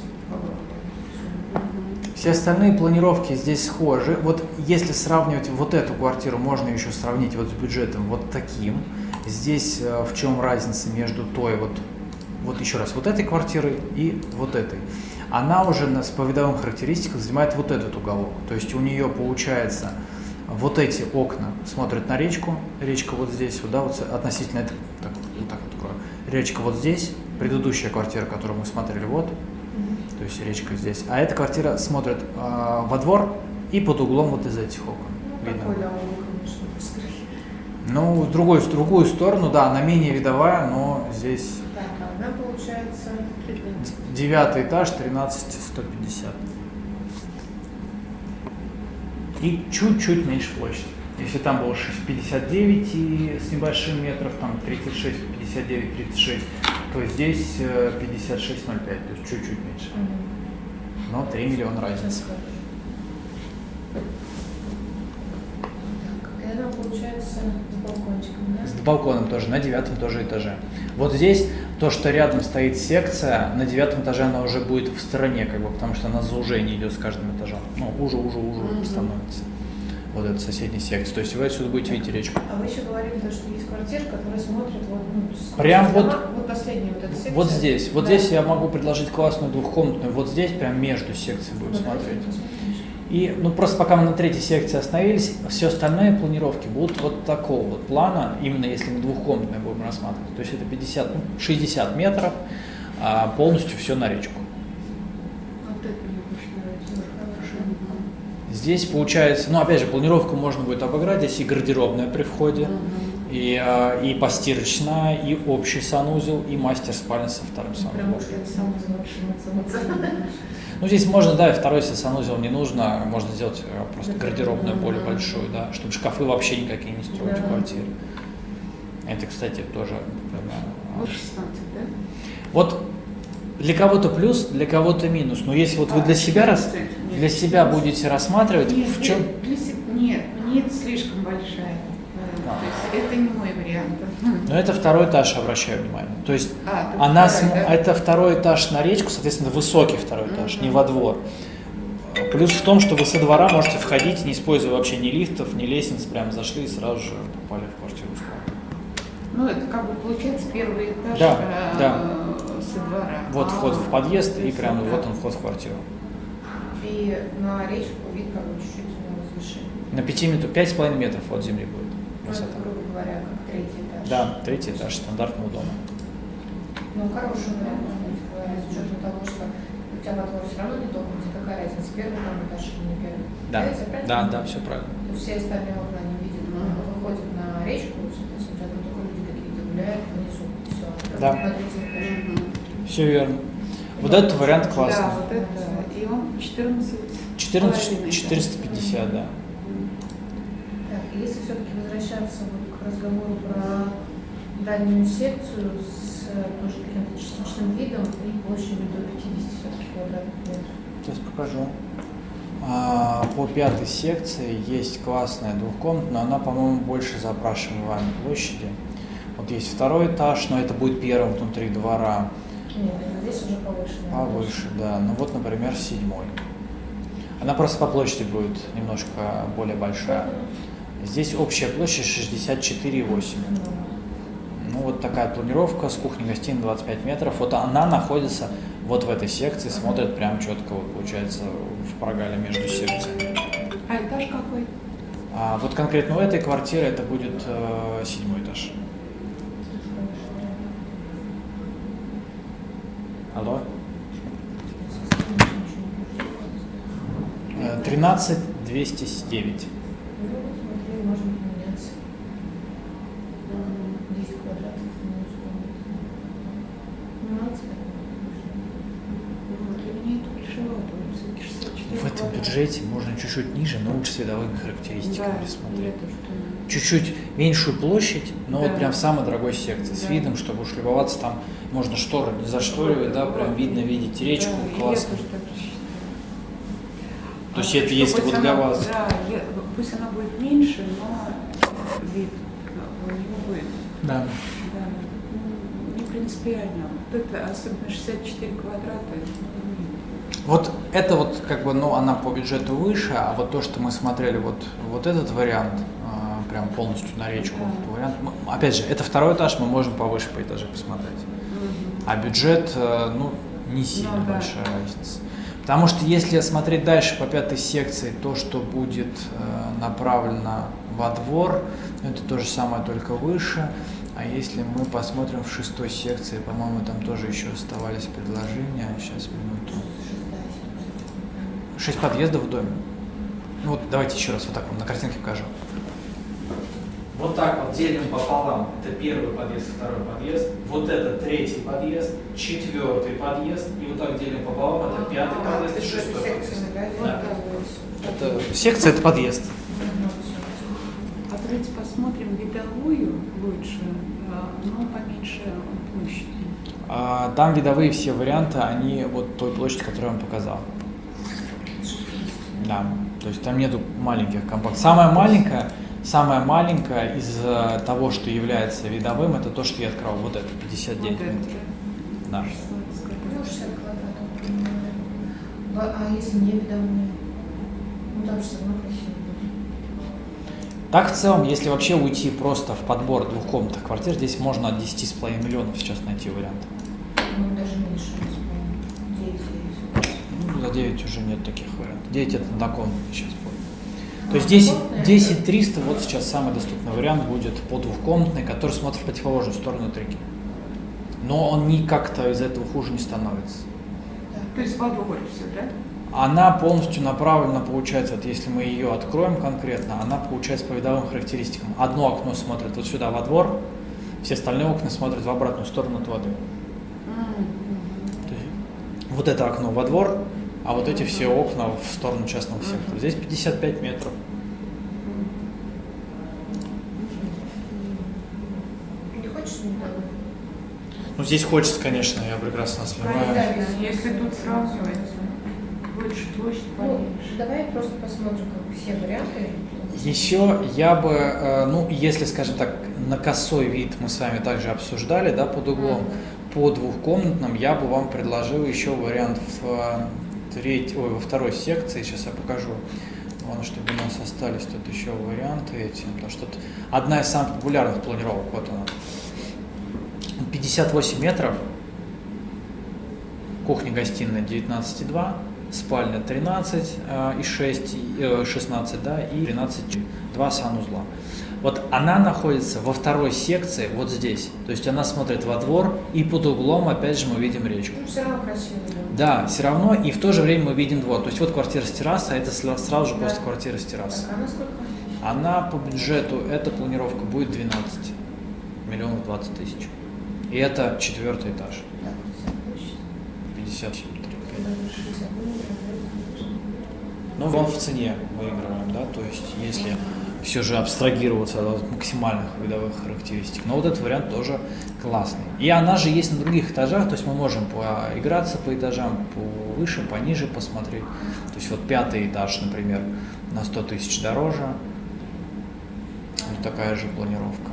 в огромной. Все остальные планировки здесь схожи. Вот если сравнивать вот эту квартиру, можно еще сравнить вот с бюджетом вот таким. Здесь э, в чем разница между той вот, вот еще раз, вот этой квартирой и вот этой. Она уже на, по видовым характеристикам занимает вот этот уголок. То есть у нее получается Вот эти окна смотрят на речку, речка вот здесь, вот, да, вот относительно, это, так, вот так открою, речка вот здесь, предыдущая квартира, которую мы смотрели, вот, то есть речка здесь, а эта квартира смотрит э, во двор и под углом вот из этих окон. Ну, видно. такой, да, угол, конечно, быстрый. Ну, в другую, в другую сторону, да, она менее видовая, но здесь Так, а она получается... девятый этаж, тринадцать сто пятьдесят. И чуть-чуть меньше площадь. Если там было пятьдесят девять и с небольшим метров, там тридцать шесть, пятьдесят девять, тридцать шесть, то здесь пятьдесят шесть ноль пять, то есть чуть-чуть меньше. Угу. Но три миллиона разницы. Так, и она получается с балкончиком, да? С балконом тоже, на девятом тоже этаже. Вот здесь то, что рядом стоит секция, на девятом этаже она уже будет в стороне, как бы, потому что она заужение идет с каждым этажом. Ну, уже, уже, уже Mm-hmm. становится. Вот эта соседняя секция. То есть вы отсюда будете видеть речку. А вы еще говорили, то, что есть квартиры, которые смотрят вот, ну, с- Прям с вот- дома, вот последняя вот эта секция. Вот здесь. Вот Да. здесь я могу предложить классную двухкомнатную. Вот здесь, прям между секциями будем Вот смотреть. давайте посмотрим. И, ну, просто пока мы на третьей секции остановились, все остальные планировки будут вот такого вот плана, именно если мы двухкомнатные будем рассматривать. То есть это пятьдесят, ну, шестьдесят метров, а полностью все на речку. Вот это мне больше нравится. Хорошо. Здесь получается, ну, опять же, планировку можно будет обыграть. Здесь и гардеробная при входе, и, а, и постирочная, и общий санузел, и мастер-спальня со вторым Прям санузлом. уж я сам замотала. Ну, здесь можно, да, и второй, если санузел не нужно, можно сделать э, просто гардеробную более большую, да, чтобы шкафы вообще никакие не строить в Да. квартире. Это, кстати, тоже... э, Вот шестнадцать, да? Вот для кого-то плюс, для кого-то минус. Но если вот вы для себя, рас- для себя будете рассматривать, Нет, в чем... нет, для себя- нет, мне это слишком большая. э, А. То есть это не мой вариант. Но это второй этаж, обращаю внимание. То есть А, только она, второй, см- да? это второй этаж на речку, соответственно, высокий второй этаж, не Мгм. во двор. Плюс в том, что вы со двора можете входить, не используя вообще ни лифтов, ни лестниц, прям зашли и сразу же попали в квартиру. Ну, это как бы получается первый этаж Да, э, да. со двора. Вот А, вход в подъезд, то и есть прям да. вот он вход в квартиру. И на речку вид как бы чуть-чуть на возвышение. На пяти метров, пять с половиной метров от земли будет Ну, это, высота. грубо говоря, как третий этаж. Да, третий этаж стандартного дома. Ну, хороший вариант, кстати говоря, с учетом того, что у тебя во двор все равно не дома, тебе какая разница, первый там этаж или не первый. Да, Я тебя правильно да, понимаю? да, все правильно. То есть все остальные окна не видят, Мгм. выходят на речку, соответственно, у тебя там только люди какие-то гуляют внизу, все. Да. На третьем этаже. Мгм. Все верно. Вот этот вариант классный. Да, вот это. И он четырнадцать. четырнадцать четыреста пятьдесят, да. Так, и если все-таки возвращаться вот к разговору про дальнюю секцию с э, тоже каким-то частичным видом и площадью до пятидесяти все-таки квадратных метров. Сейчас покажу. А, По пятой секции есть классная двухкомнатная, но она, по-моему, больше запрашиваемой вами площади. Вот есть второй этаж, но это будет первым внутри двора. Нет, это здесь уже повыше. наверное. Повыше, да. Ну вот, например, седьмой. Она просто по площади будет немножко более большая. Здесь общая площадь шестьдесят четыре и восемь. Ну, Ну вот такая планировка с кухней-гостиной двадцать пять метров. Вот она находится вот в этой секции, смотрит прям четко, вот получается, в прогале между секциями. А этаж какой? А вот конкретно у этой квартиры это будет э, седьмой этаж. Алло? Э, тринадцать двести девять. Ну, смотри, можно поменяться. десять квадратов минус комната. двенадцать, Ну, для меня это большевато. Все-таки шестьдесят четыре В этом квадрата. бюджете можно чуть-чуть ниже, но лучше с видовыми характеристиками Да, присмотреть. я тоже думаю. Чуть-чуть меньшую площадь, но вот Да. прям в самой дорогой секции, с Да. видом, чтобы уж любоваться там, можно шторы не зашторивать, да, прям видно, видеть речку, Да, и классно. я тоже так же считаю. То есть А, это что если пусть вот она- для вас. Да, я- пусть она будет меньше, но вид у него будет. Да. Да, ну, не принципиально. Вот это, особенно шестьдесят четыре квадрата, это, ну, Вот это вот как бы, ну, она по бюджету выше, а вот то, что мы смотрели, вот, вот этот вариант, а, прям полностью на речку, Да. вот вариант, ну, опять же, это второй этаж, мы можем повыше по этаже посмотреть. мгм. А бюджет, э, ну, не сильно Ну, да. большая разница. Потому что если смотреть дальше по пятой секции, то, что будет э, направлено во двор, это то же самое, только выше. А если мы посмотрим в шестой секции, по-моему, там тоже еще оставались предложения. Сейчас, минуту. Шесть подъездов в доме. Ну вот давайте еще раз вот так вот на картинке покажу. Вот так вот делим пополам. Это первый подъезд, второй подъезд. Вот это третий подъезд, четвертый подъезд. И вот так делим пополам. Это пятый А, подъезд, это шестой подъезд. Да. Да. Это секция, это подъезд. А давайте посмотрим видовую лучше, но поменьше площади. А, там видовые все варианты, они вот той площади, которую я вам показал. Да, то есть там нету маленьких компактов. Самая маленькая, самая маленькая из того, что является видовым, это то, что я открыл. Вот это, пятьдесят девять Вот это, метров. Да. Ну, шестьдесят квадратов. А если не видовые? Ну, там же все равно красиво будет. Так, в целом, если вообще уйти просто в подбор двухкомнатных квартир, здесь можно от десяти с половиной миллионов сейчас найти вариант. Ну, даже меньше, девять. Ну, за девять уже нет таких вариантов. девять это однокомнатный сейчас будет. То есть десять, десять триста, вот сейчас самый доступный вариант будет по двухкомнатной, который смотрит в противоположную сторону от реки. Но он ни как-то из этого хуже не становится. То есть во двор все, да? Она полностью направлена, получается, вот если мы ее откроем конкретно, она получается по видовым характеристикам. Одно окно смотрит вот сюда во двор, все остальные окна смотрят в обратную сторону от воды. То есть, вот это окно во двор, а вот эти все окна в сторону частного сектора. Здесь пятьдесят пять метров. Не хочешь видовые? Ну здесь хочется, конечно, я прекрасно сливаю. Если тут сразу это больше площадь, Ну, поменьше. давай просто посмотрим как бы все варианты. Еще я бы, э, ну если, скажем так, на косой вид мы с вами также обсуждали, да, под углом, по двухкомнатным я бы вам предложил еще вариант в третьей, ой, во второй секции, сейчас я покажу, вон, чтобы у нас остались тут еще варианты эти, потому что тут одна из самых популярных планировок, вот она, пятьдесят восемь метров, кухня-гостиная девятнадцать и два, спальня тринадцать и шесть, шестнадцать, да, и тринадцать, два санузла. Вот она находится во второй секции, вот здесь. То есть она смотрит во двор, и под углом, опять же, мы видим речку. Ну, все равно красиво. Да, все равно, и в то же время мы видим двор. То есть вот квартира с террасой, а это сразу же Да. после квартиры с террасой. Так, а на сколько? Она по бюджету, эта планировка будет двенадцать миллионов двадцать тысяч. И это четвертый этаж. Так, вся площадь. пятьдесят семь. шестьдесят метров. Ну, вон в цене выигрываем, да, то есть если все же абстрагироваться от максимальных видовых характеристик. Но вот этот вариант тоже классный. И она же есть на других этажах, то есть мы можем поиграться по этажам, повыше, пониже посмотреть. То есть вот пятый этаж, например, на сто тысяч дороже. Вот такая же планировка.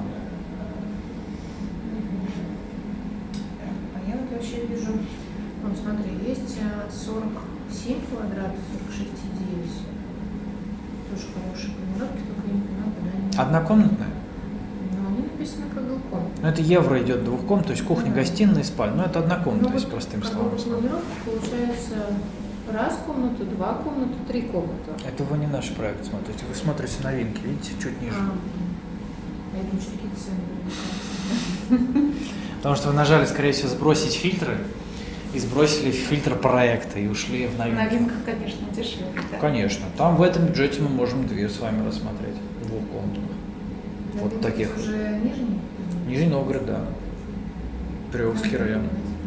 А я вот вообще вижу, вот смотри, есть сорок семь квадратов, сорок шесть и девять. Тоже хорошие планировки, только я не понимаю, куда они. Однокомнатная? Но они написаны как балкон. Ну, это евро идет двухкомнатная, то есть кухня, гостиная и спальня. Ну, это однокомнатная, Ну, если вот простыми как бы словами. сказать. планировка получается раз комната, два комната, три комнаты. Это вы не наш проект смотрите, вы смотрите новинки, видите, чуть ниже. А, я думаю, что такие цены были. Потому что вы нажали, скорее всего, сбросить фильтры и сбросили фильтр проекта и ушли в В новинки. новинках, конечно, дешевле. Да. Конечно. Там в этом бюджете мы можем две с вами рассмотреть, двухкомнатных. Вот Новинки таких. Уже нижний? Нижний Новгород, да. Перевозский район.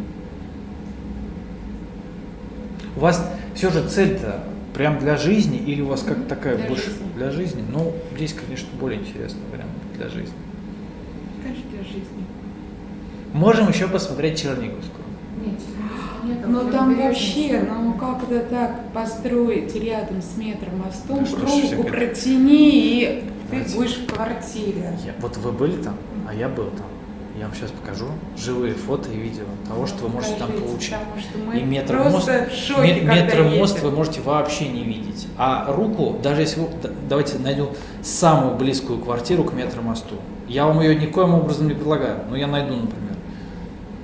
У вас все же цель-то прям для жизни или у вас как такая Для больше жизни. для жизни? Ну, здесь, конечно, более интересный вариант для жизни. Конечно, для жизни. Можем еще посмотреть Черниговскую. Нет, нет. Но прям там бережный. вообще, ну как это так построить рядом с метром мостом, Ну, что ж все трубку говорят. протяни, и ты Давайте. будешь в квартире. Я- вот вы были там, а я был там. Я вам сейчас покажу живые фото и видео того, что вы можете там Покажите, получить. Потому что мы И метромост, просто в шоке, ме- когда метромост едем. вы можете вообще не видеть. А руку, даже если вы, д- давайте найду самую близкую квартиру к метромосту. Я вам ее никоим образом не предлагаю, но я найду, например.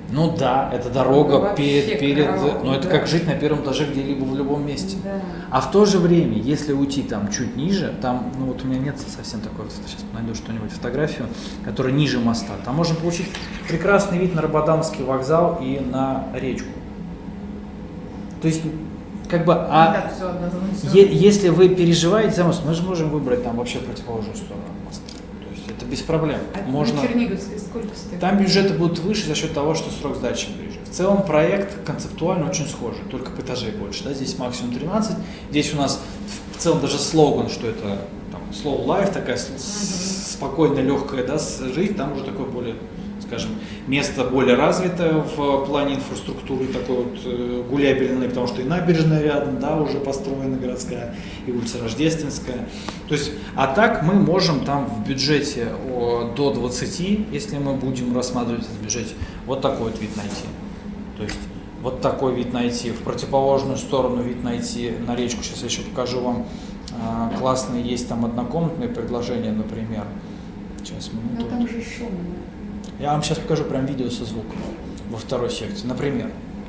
Ну да, это дорога Ну, перед, перед, караоке, но это да. как жить на первом этаже где-либо в любом месте. Да. А в то же время, если уйти там чуть ниже, там, ну вот у меня нет совсем такой, сейчас найду что-нибудь, фотографию, которая ниже моста, там можно получить прекрасный вид на Рабаданский вокзал и на речку. То есть, как бы, а Так, всё однозначно. е- если вы переживаете за мост, мы же можем выбрать там вообще противоположную сторону моста. То есть это без проблем. А Можно... на Черниговской сколько стоит? Там бюджеты будут выше за счет того, что срок сдачи ближе. В целом проект концептуально очень схожий, только по этажей больше. Да? Здесь максимум тринадцать. Здесь у нас в целом даже слоган, что это там, slow life, такая с- с- спокойная, легкая, да, с- жизнь. Там уже такое более, скажем, место более развитое в плане инфраструктуры, такой вот э, гулябельное, потому что и набережная рядом, да, уже построена городская, и улица Рождественская. То есть, а так мы можем там в бюджете о, до двадцати, если мы будем рассматривать этот бюджет, вот такой вот вид найти. То есть вот такой вид найти, в противоположную сторону вид найти на речку. Сейчас я еще покажу вам. А, классные есть там однокомнатные предложения, например. Сейчас, Ну минуту. там же шумно. Я вам сейчас покажу прям видео со звуком во второй секции. Например.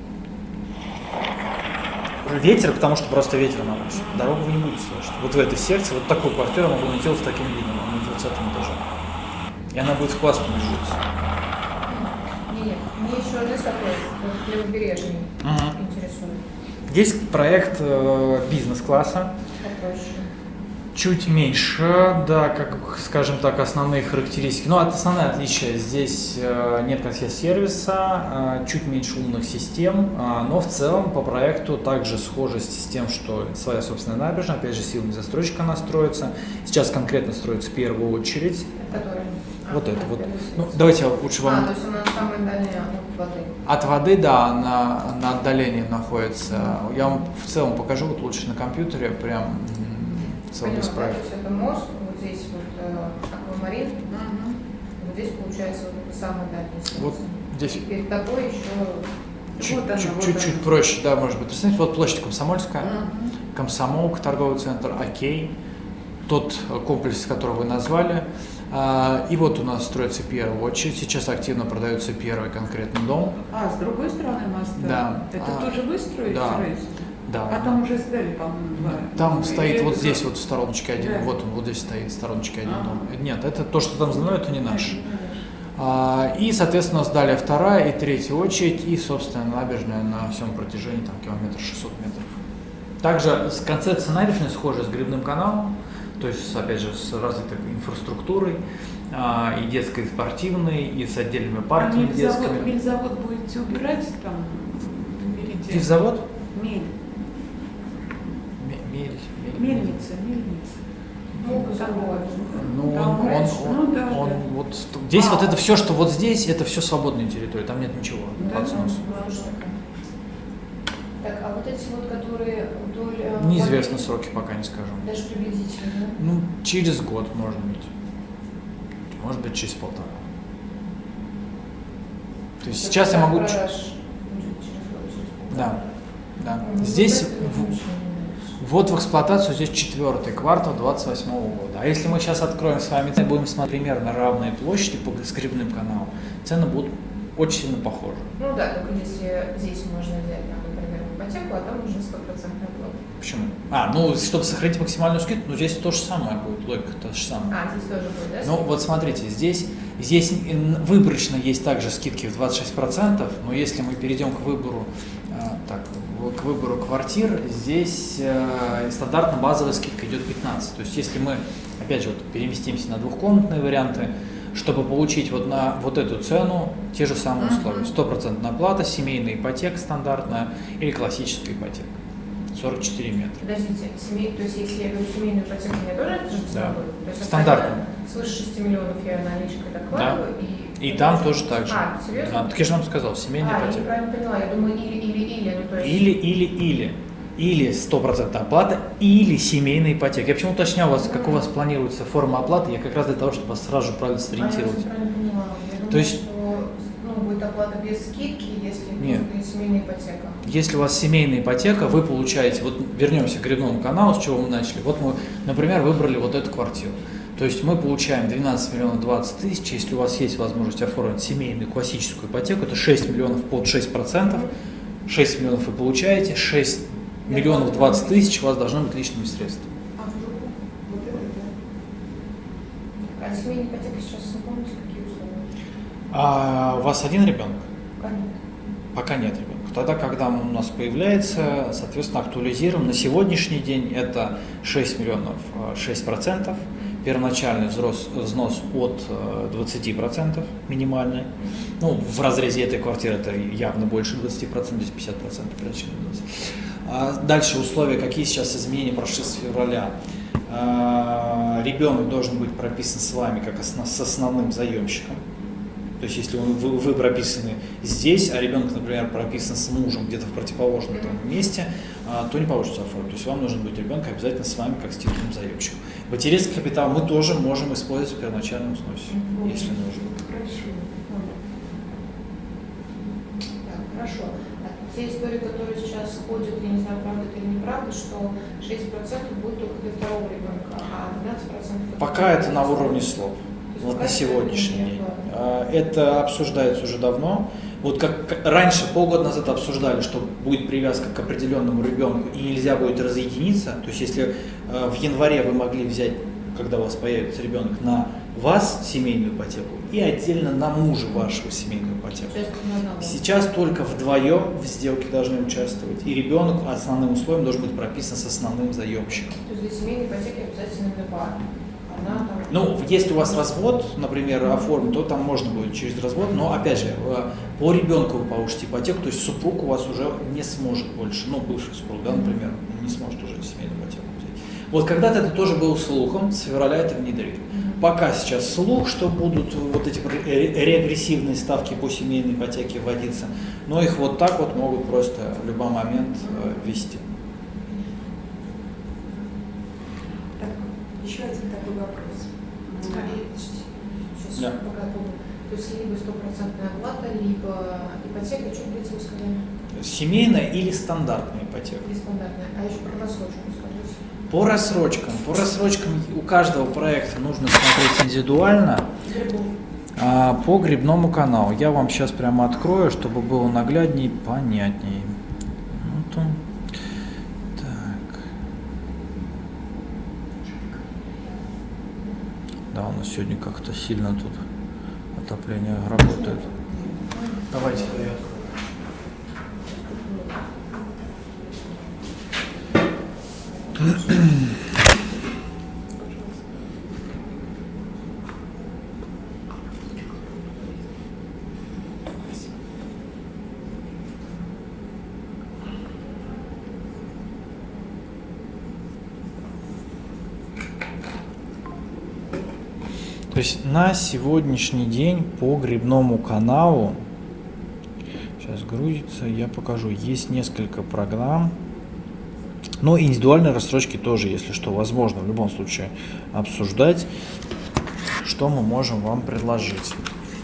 Ветер, потому что просто ветер на улице. Дорогу вы не будете слышать. Вот в этой секции, вот такую квартиру я могу найти вот с таким видом, на двадцатом этаже. И она будет в классном жить. Нет, мне еще здесь такой, вот левобережный Мгм. интересует. Есть проект э, бизнес-класса. Попроще. Чуть меньше, да, как, скажем так, основные характеристики. Ну, от- основное отличие, здесь э, нет консьерж-сервиса, э, чуть меньше умных систем, э, но в целом по проекту также схожесть с тем, что своя собственная набережная, опять же, силами застройщика она строится. Сейчас конкретно строится в первую очередь. Который? А, Вот это да, вот. первый Ну, секция. давайте я лучше А, вам... то есть у нас самое дальнее от воды. От воды, да, на, на отдалении находится. Я вам в целом покажу, вот лучше на компьютере, прям м, в целом без Поняла, да, то проекта. есть это мост, вот здесь вот э, аквамарин, Мгм. вот здесь получается вот это самое дальнее секция. Вот здесь И перед тобой еще чуть- Вот она, чуть- вот чуть-чуть она. проще, да, может быть. Представьте, вот площадь Комсомольская, Мгм. Комсомолка, торговый центр, Окей, тот э, комплекс, который вы назвали. А, И вот у нас строится первая очередь. Сейчас активно продается первый конкретный дом. А, с другой стороны моста? Да. Это А, тоже вы строите, да. Раиса? Да. А там уже сдали, по-моему, два. Там Или стоит это вот за- здесь вот в стороночке один, Да. вот он, вот здесь стоит в стороночке один Ага. дом. Нет, это то, что там за мной, это не наш. Ну, А, И, соответственно, сдали вторая и третья очередь, и, собственно, набережная на всем протяжении, там, километр шестьсот метров. Также с концепцией набережной схожа с грибным каналом, то есть, с, опять же, с развитой инфраструктурой, а, и детской, и спортивной, и с отдельными А парками мельзавод, детскими. мельзавод будете убирать там? Берите. Пивзавод? Мель. Ме- Мель, мель, Мельница, мельница. Мукозавод. Ну, Там он, он, раньше, он- ну да, он да. вот здесь А. вот это все, что вот здесь, это все свободная территория, там нет ничего. Да, под снос. Так, а вот эти вот, которые вдоль... э, Неизвестны воды, сроки, пока не скажу. Даже приблизительно, да? Ну, через год, может быть. Может быть, через полтора. То есть Это сейчас я могу... ч- продаж будет через год, через полтора. Да, да. Ну, Здесь, вот это в- очень нравится. вот в эксплуатацию здесь четвертый квартал двадцать восьмого года. А если мы сейчас откроем с вами, цены, будем смотреть примерно равные площади по грибным каналам, цены будут очень сильно похожи. Ну да, только если здесь можно взять, там, например, ипотеку, а там уже стопроцентная оплата. Почему? А, ну, чтобы сохранить максимальную скидку, ну, здесь то же самое будет, логика та же самая. А, здесь тоже будет, да? Ну, вот смотрите, здесь, здесь ин- выборочно есть также скидки в двадцать шесть процентов, но если мы перейдем к выбору, э, так, в- к выбору квартир, здесь э, стандартно базовая скидка идет пятнадцать. То есть, если мы, опять же, вот, переместимся на двухкомнатные варианты, чтобы получить вот на вот эту цену те же самые Мгм. условия. Стопроцентная оплата, семейная ипотека стандартная или классическая ипотека. сорок четыре метра. Подождите, семей, то есть если я беру семейную ипотеку, мне тоже это же Да. будет? То есть Стандартно. остальное свыше шести миллионов я наличкой докладываю и... И там тоже так же. А, серьезно? Да, так я же вам сказал, семейная А, я ипотека. неправильно поняла, я думаю или-или-или, ну то есть... Или, или, или. Или стопроцентная оплата, или семейная ипотека. Я почему уточнял вас, как у вас планируется форма оплаты, я как раз для того, чтобы вас сразу же правильно А, я сориентировать. неправильно поняла. Я думала, То есть- что ну, будет оплата без скидки, если Нет. будет семейная ипотека. Если у вас семейная ипотека, вы получаете, вот вернемся к грибному каналу, с чего мы начали. Вот мы, например, выбрали вот эту квартиру. То есть мы получаем двенадцать миллионов двадцать тысяч, если у вас есть возможность оформить семейную классическую ипотеку, это шесть миллионов под шесть процентов, шесть миллионов вы получаете, шесть миллионов двадцать тысяч у вас должны быть личными средствами. А вдруг вот это, да? А семейная ипотека сейчас, не помните, какие условия? А у вас один ребенок? Пока нет. Пока нет ребенка. Тогда, когда он у нас появляется, соответственно, актуализируем. На сегодняшний день это шесть миллионов шесть процентов. Первоначальный взнос, взнос от двадцати процентов минимальный. Ну, в разрезе этой квартиры это явно больше двадцати процентов, здесь пятьдесят процентов прежде взнос. А дальше условия, какие сейчас изменения прошли с февраля. А, ребенок должен быть прописан с вами как основ, с основным заемщиком. То есть, если вы, вы прописаны здесь, а ребенок, например, прописан с мужем где-то в противоположном там месте, то не получится оформить. То есть, вам нужен быть ребенок обязательно с вами как с титульным заемщиком. Материнский капитал мы тоже можем использовать в первоначальном взносе, mm-hmm. если нужно. Хорошо. Так, хорошо. А те истории, которые сейчас ходят, я не знаю, правда это или неправда, что шесть процентов будет только для второго ребенка, а двенадцать процентов... Пока это на уровне слов. Вот на сегодняшний день. Это обсуждается уже давно. Вот как, как раньше, полгода назад обсуждали, что будет привязка к определенному ребенку и нельзя будет разъединиться. То есть, если э, в январе вы могли взять, когда у вас появится ребенок, на вас семейную ипотеку и отдельно на мужа вашего семейную ипотеку. Сейчас только вдвоем в сделке должны участвовать. И ребенок основным условием должен быть прописан с основным заемщиком. То есть для семейной ипотеки обязательно для пары. Ну, если у вас развод, например, оформлен, то там можно будет через развод, но, опять же, по ребенку вы получите ипотеку, то есть супруг у вас уже не сможет больше, ну, бывший супруг, да, например, не сможет уже семейную ипотеку взять. Вот когда-то это тоже было слухом, с февраля это внедрили. Пока сейчас слух, что будут вот эти регрессивные ставки по семейной ипотеке вводиться, но их вот так вот могут просто в любой момент ввести. Еще один такой вопрос. Сейчас Да. пока думаю. То есть либо стопроцентная оплата, либо ипотека, что третье вы сказали? Семейная или стандартная ипотека? Или стандартная. А еще про рассрочку скажите. По рассрочкам. По рассрочкам у каждого проекта нужно смотреть индивидуально. А по грибному каналу я вам сейчас прямо открою, чтобы было нагляднее и понятнее. Вот он. Да, у нас сегодня как-то сильно тут отопление работает. Давайте я открою. То есть на сегодняшний день по грибному каналу, сейчас грузится, я покажу, есть несколько программ, но индивидуальные рассрочки тоже, если что, возможно в любом случае обсуждать, что мы можем вам предложить.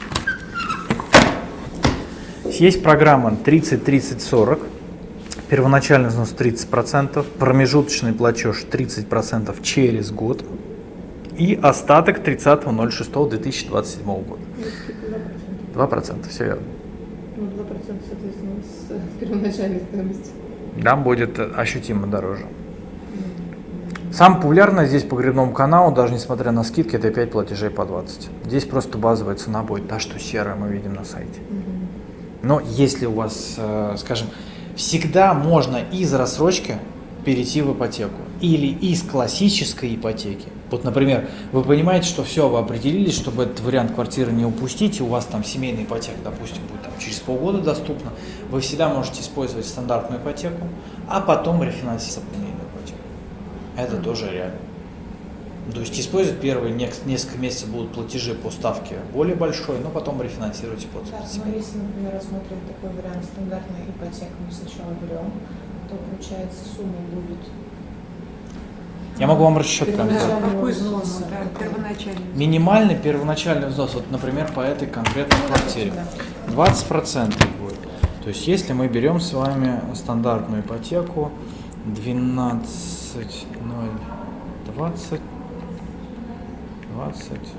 Есть программа тридцать тридцать сорок, первоначальный взнос тридцать процентов, промежуточный платеж тридцать процентов через год. И остаток тридцатого ноль шестого две тысячи двадцать седьмого года. два процента, все верно. Ну, два процента, соответственно, с первоначальной стоимости. Там будет ощутимо дороже. Самое популярное здесь по грибному каналу, даже несмотря на скидки, это пять платежей по двадцать. Здесь просто базовая цена будет та, что серая мы видим на сайте. Но если у вас, скажем, всегда можно из рассрочки перейти в ипотеку или из классической ипотеки. Вот, например, вы понимаете, что все, вы определились, чтобы этот вариант квартиры не упустить, и у вас там семейная ипотека, допустим, будет там, через полгода доступна, вы всегда можете использовать стандартную ипотеку, а потом рефинансировать семейную ипотеку. Это mm-hmm. тоже реально. То есть использовать первые несколько месяцев будут платежи по ставке более большой, но потом рефинансируйте под да, но если, например, рассмотрим такой вариант стандартной ипотеки, мы сначала берем, то получается сумма будет... Я могу вам расчет прям сделать. Какой взнос? Да, первоначальный. Минимальный первоначальный взнос, вот, например, по этой конкретной квартире, двадцать процентов будет. То есть, если мы берем с вами стандартную ипотеку двенадцать ноль двадцать, двадцать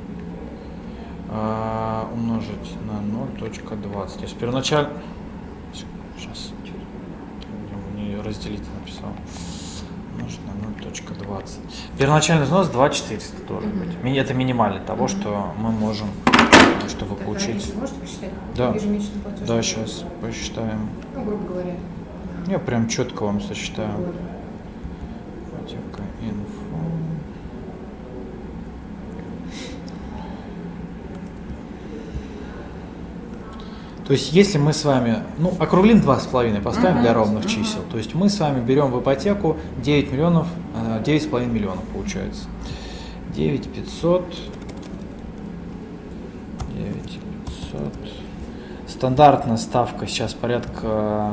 а, умножить на ноль точка двадцать. То есть первоначально... Сейчас. Не разделить написал. Умножить на ноль точка двадцать. Первоначальный взнос два тысячи четыреста должен быть. Ми- Это минимально того, что мы можем, чтобы Так, получить. Вы можете посчитать? Да. Ежемесячный платеж? Да, сейчас посчитаем. Ну, грубо говоря. Я прям четко вам сосчитаю. Год. Ипотека, инфо. То есть, если мы с вами, ну, округлим два с половиной, поставим для ровных чисел, то есть мы с вами берем в ипотеку девять миллионов, девять с половиной миллионов получается. девять пятьсот, девять пятьсот. Стандартная ставка сейчас порядка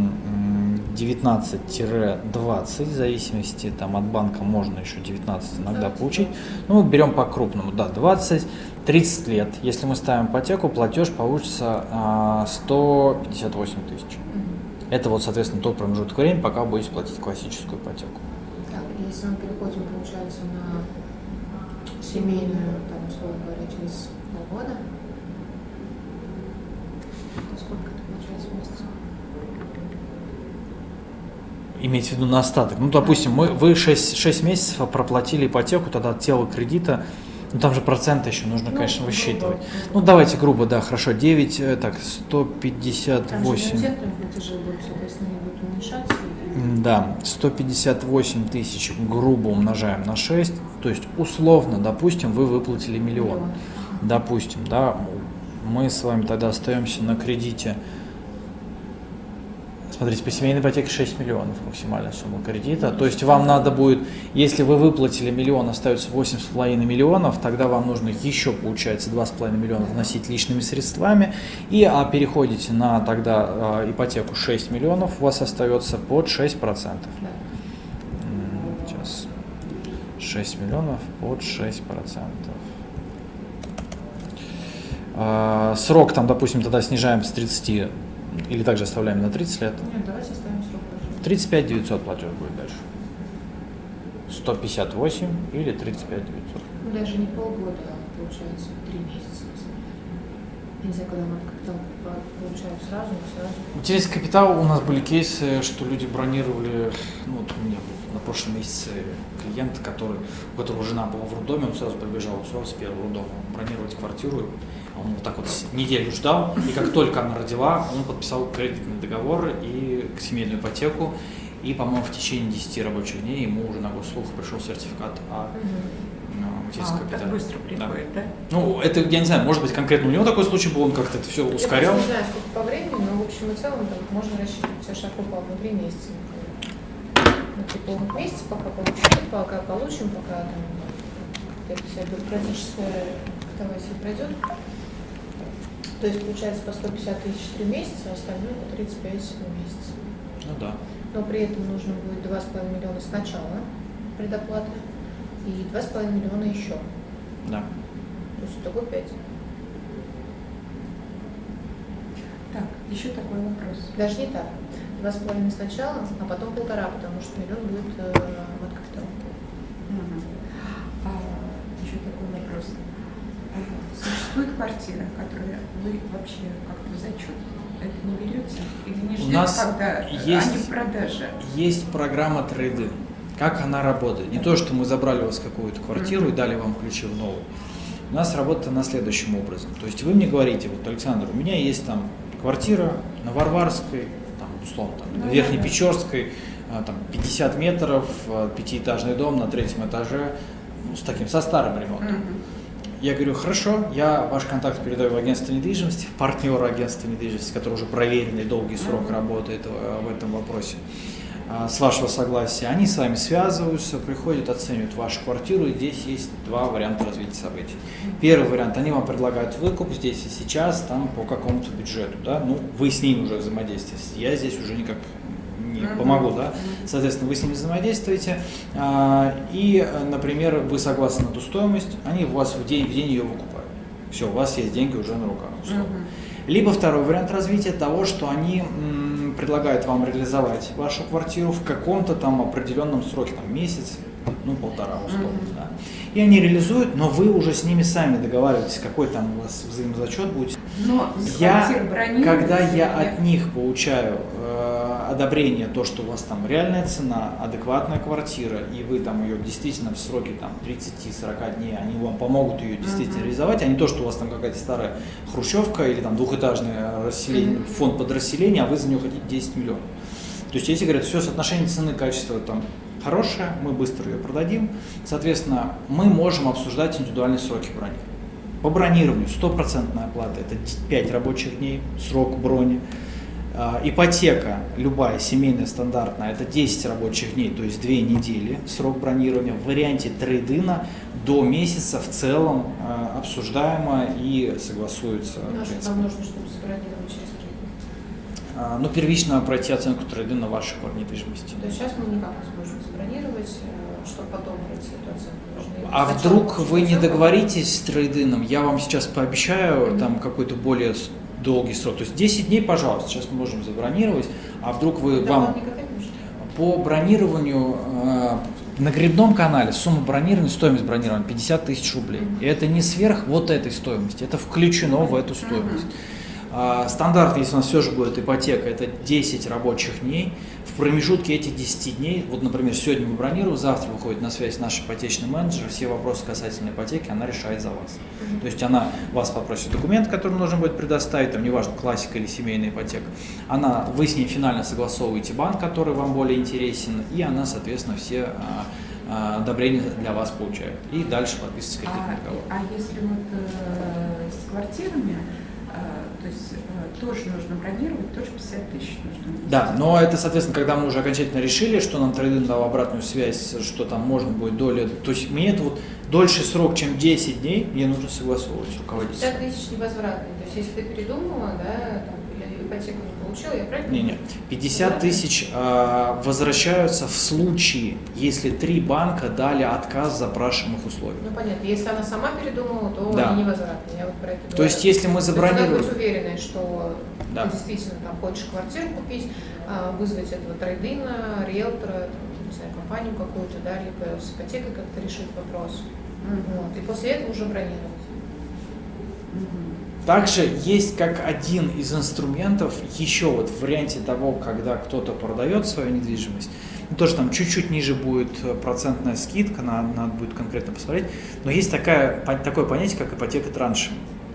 девятнадцать-двадцать, в зависимости там, от банка можно еще девятнадцать иногда получить. Ну, мы берем по крупному, да, двадцать, тридцать лет. Если мы ставим ипотеку, платеж получится а, сто пятьдесят восемь тысяч. Мгм. Это вот, соответственно, тот промежуток времени, пока вы будете платить классическую ипотеку. Так, если мы переходим, получается, на семейную, там, условно говоря, через полгода, то сколько это получается в месяц? Имейте в виду на остаток. Ну, допустим, мы, вы шесть месяцев проплатили ипотеку, тогда от тела кредита, ну там же проценты еще нужно, Ну, конечно, грубо. высчитывать. Ну, давайте грубо, да, хорошо, девять, э, так, сто пятьдесят Там же восемь. аннуитетные платежи будут, соответственно, они будут уменьшаться. и- М, Да, сто пятьдесят восемь тысяч грубо умножаем на шесть, то есть условно, допустим, вы выплатили миллион. Миллион. Допустим, да, мы с вами тогда остаемся на кредите. Смотрите, по семейной ипотеке шесть миллионов максимальная сумма кредита. То есть вам надо будет, если вы выплатили миллион, остается восемь с половиной миллионов, тогда вам нужно еще, получается, два с половиной миллиона вносить личными средствами. И а, переходите на тогда а, ипотеку шесть миллионов, у вас остается под шесть процентов. Да. М, Сейчас. шесть миллионов под шесть процентов. А, Срок там, допустим, тогда снижаем с тридцати или также оставляем на тридцать лет. Нет, давайте оставим срок тоже. тридцать пять девятьсот платеж будет дальше. сто пятьдесят восемь или тридцать пять девятьсот. Ну, даже не полгода, а получается три месяца. Я не знаю, когда мы капитал получаем сразу, не сразу. Интересный капитал, у нас были кейсы, что люди бронировали, ну вот у меня был на прошлом месяце клиент, который, у которого жена была в роддоме, он сразу прибежал сразу с первого роддома бронировать квартиру. Он вот так вот неделю ждал, и как только она родила, он подписал кредитный договор и семейную ипотеку, и, по-моему, в течение десяти рабочих дней ему уже на госуслугах пришел сертификат о Мгм. материнском А, капитале. так быстро приходит, да? Ну, это, я не знаю, может быть, конкретно у него такой случай был, он как-то это все ускорял. Я просто не знаю, сколько по времени, но в общем и целом там можно рассчитывать все широко по одну-три месяца, например. Ну, типа вот месяц, пока получим, пока получим, пока там эта вся бюрократическая катавасия пройдет. То есть получается по сто пятьдесят тысяч три месяца, а остальное по тридцать пять месяцев. Ну да. Но при этом нужно будет два с половиной миллиона сначала предоплаты и два с половиной миллиона еще. Да. То есть итого пять. Так, еще такой вопрос. Даже не так. Два с половиной сначала, а потом полтора, потому что миллион будет э, от капитала. Мгм. А, еще такой вопрос. А, Существует квартира, которая вы вообще как-то в зачет это не берете? Или не У ждете, нас когда есть- они в продаже? Есть программа трейды. Как она работает? Не то, что мы забрали у вас какую-то квартиру и дали вам ключи в новую. У нас работает она следующим образом. То есть вы мне говорите, вот, Александр, у меня есть там квартира на Варварской, там, условно, там, на Ну, Верхней да, да. Печорской, а, там, пятьдесят метров, а, пятиэтажный дом на третьем этаже, ну, с таким, со старым ремонтом. Мгм. Я говорю, хорошо, я ваш контакт передаю в агентство недвижимости, в партнера агентства недвижимости, который уже проверенный, долгий срок Мгм. работает э, в этом вопросе. А, С вашего согласия они с вами связываются, приходят, оценивают вашу квартиру, и здесь есть два варианта развития событий. Первый вариант, они вам предлагают выкуп здесь и сейчас, там по какому-то бюджету, да, ну вы с ними уже взаимодействуете, я здесь уже никак не Мгм. помогу, да, соответственно, вы с ними взаимодействуете, а, и, например, вы согласны на ту стоимость, они у вас в день, в день ее выкупают. Все, у вас есть деньги уже на руках, условно. Мгм. Либо второй вариант развития того, что они м, предлагают вам реализовать вашу квартиру в каком-то там определенном сроке, там месяц, ну полтора условно, mm-hmm. да. И они реализуют, но вы уже с ними сами договариваетесь, какой там у вас взаимозачет будет. Но я, когда я от них получаю э, одобрение, то, что у вас там реальная цена, адекватная квартира, и вы там ее действительно в сроке там тридцати-сорока дней, они вам помогут ее действительно uh-huh. реализовать, а не то, что у вас там какая-то старая хрущевка или там двухэтажное расселение, uh-huh. фонд под расселение, а вы за нее хотите десять миллионов. То есть если говорят, все, соотношение цены, качества там хорошее, мы быстро ее продадим, соответственно, мы можем обсуждать индивидуальные сроки брони. По бронированию стопроцентная оплата – это пять рабочих дней, срок брони. Ипотека, любая семейная стандартная, это десять рабочих дней, то есть две недели срок бронирования. В варианте трейд-ина до месяца в целом обсуждаемо и согласуется. Ну, что нам нужно, чтобы забронировать через трейд? Ну, первично пройти оценку трейд-ина вашей недвижимости. То есть сейчас мы никак не сможем забронировать, чтобы потом пройти эту оценку. А вдруг вы не договоритесь с трейд-ином, я вам сейчас пообещаю mm-hmm. там какой-то более долгий срок. То есть десять дней, пожалуйста, сейчас мы можем забронировать, а вдруг вы да, вам по бронированию э, на грибном канале сумма бронирования, стоимость бронирования пятьдесят тысяч рублей. Mm-hmm. И это не сверх вот этой стоимости, это включено mm-hmm. в эту стоимость. Mm-hmm. Стандарт, если у нас все же будет ипотека, это десять рабочих дней. В промежутке этих десяти дней, вот, например, сегодня мы бронируем, завтра выходит на связь наш ипотечный менеджер, все вопросы касательно ипотеки она решает за вас. Mm-hmm. То есть она вас попросит документ, который нужно будет предоставить, там неважно, классика или семейная ипотека. Она, вы с ней финально согласовываете банк, который вам более интересен, и она, соответственно, все а, одобрения для вас получает. И дальше подписывается кредитный договор. А, а если вот э, с квартирами, то есть э, тоже нужно бронировать, тоже пятьдесят тысяч нужно. Да, но это, соответственно, когда мы уже окончательно решили, что нам трейд-ин дал обратную связь, что там можно будет доля, то есть мне это вот дольше срок, чем десять дней, мне нужно согласовывать с руководителем. пятьдесят тысяч невозвратный, то есть если ты передумала, да, там, или ипотеку не получила, я правильно? Не, не, пятьдесят тысяч э, возвращаются в случае, если три банка дали отказ запрашиваемых условий. Ну понятно, если она сама передумала, то да. они невозвратные, я вот про это говорю. То есть если мы забронируем... Надо быть уверенной, что да. ты действительно там хочешь квартиру купить, вызвать этого трейд-ина, риэлтора, не знаю, компанию какую-то, да, либо с ипотекой как-то решить вопрос. Mm-hmm. Вот. И после этого уже бронировать. Mm-hmm. Также есть как один из инструментов, еще вот в варианте того, когда кто-то продает свою недвижимость, ну, тоже там чуть-чуть ниже будет процентная скидка, надо, надо будет конкретно посмотреть, но есть такая, такое понятие, как ипотека траншем.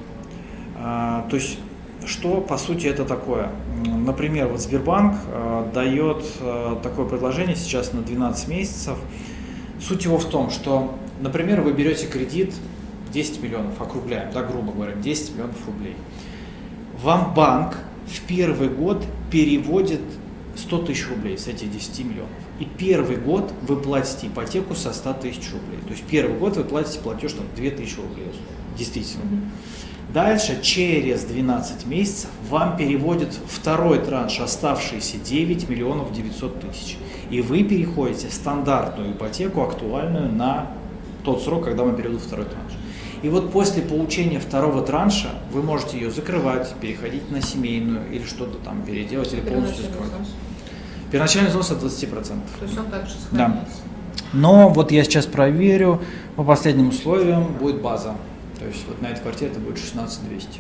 А, то есть, что по сути это такое? Например, вот Сбербанк а, дает а, такое предложение сейчас на двенадцать месяцев. Суть его в том, что, например, вы берете кредит десять миллионов, округляем, да, грубо говоря, десять миллионов рублей. Вам банк в первый год переводит сто тысяч рублей с этих десяти миллионов. И первый год вы платите ипотеку со ста тысяч рублей. То есть первый год вы платите платеж там две тысячи рублей. Действительно. Дальше, через двенадцать месяцев, вам переводят второй транш, оставшиеся девять миллионов девятьсот тысяч. И вы переходите в стандартную ипотеку, актуальную на тот срок, когда вам переведут второй транш. И вот после получения второго транша вы можете ее закрывать, переходить на семейную или что-то там переделать, или полностью закрывать. Первоначальный взнос от двадцати процентов. То есть он также сохраняется. Да. Но вот я сейчас проверю, по последним условиям будет база. То есть вот на этой квартире это будет шестнадцать двести.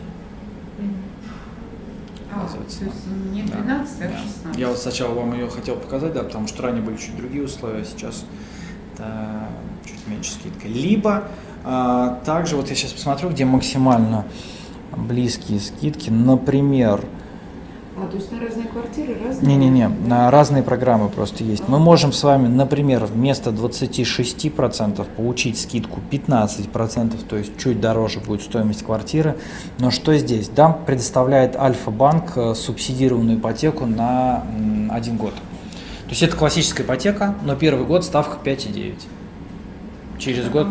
А, то есть не двенадцать, да. а шестнадцать. Я вот сначала вам ее хотел показать, да, потому что ранее были чуть другие условия, сейчас это чуть меньше скидка. Либо а, также, вот я сейчас посмотрю, где максимально близкие скидки, например... А, то есть на разные квартиры разные? Не-не-не, на разные программы просто есть. Мы можем с вами, например, вместо двадцати шести процентов получить скидку пятнадцать процентов, то есть чуть дороже будет стоимость квартиры. Но что здесь? Дам предоставляет Альфа-банк субсидированную ипотеку на один год. То есть это классическая ипотека, но первый год ставка пять целых девять десятых. Через год...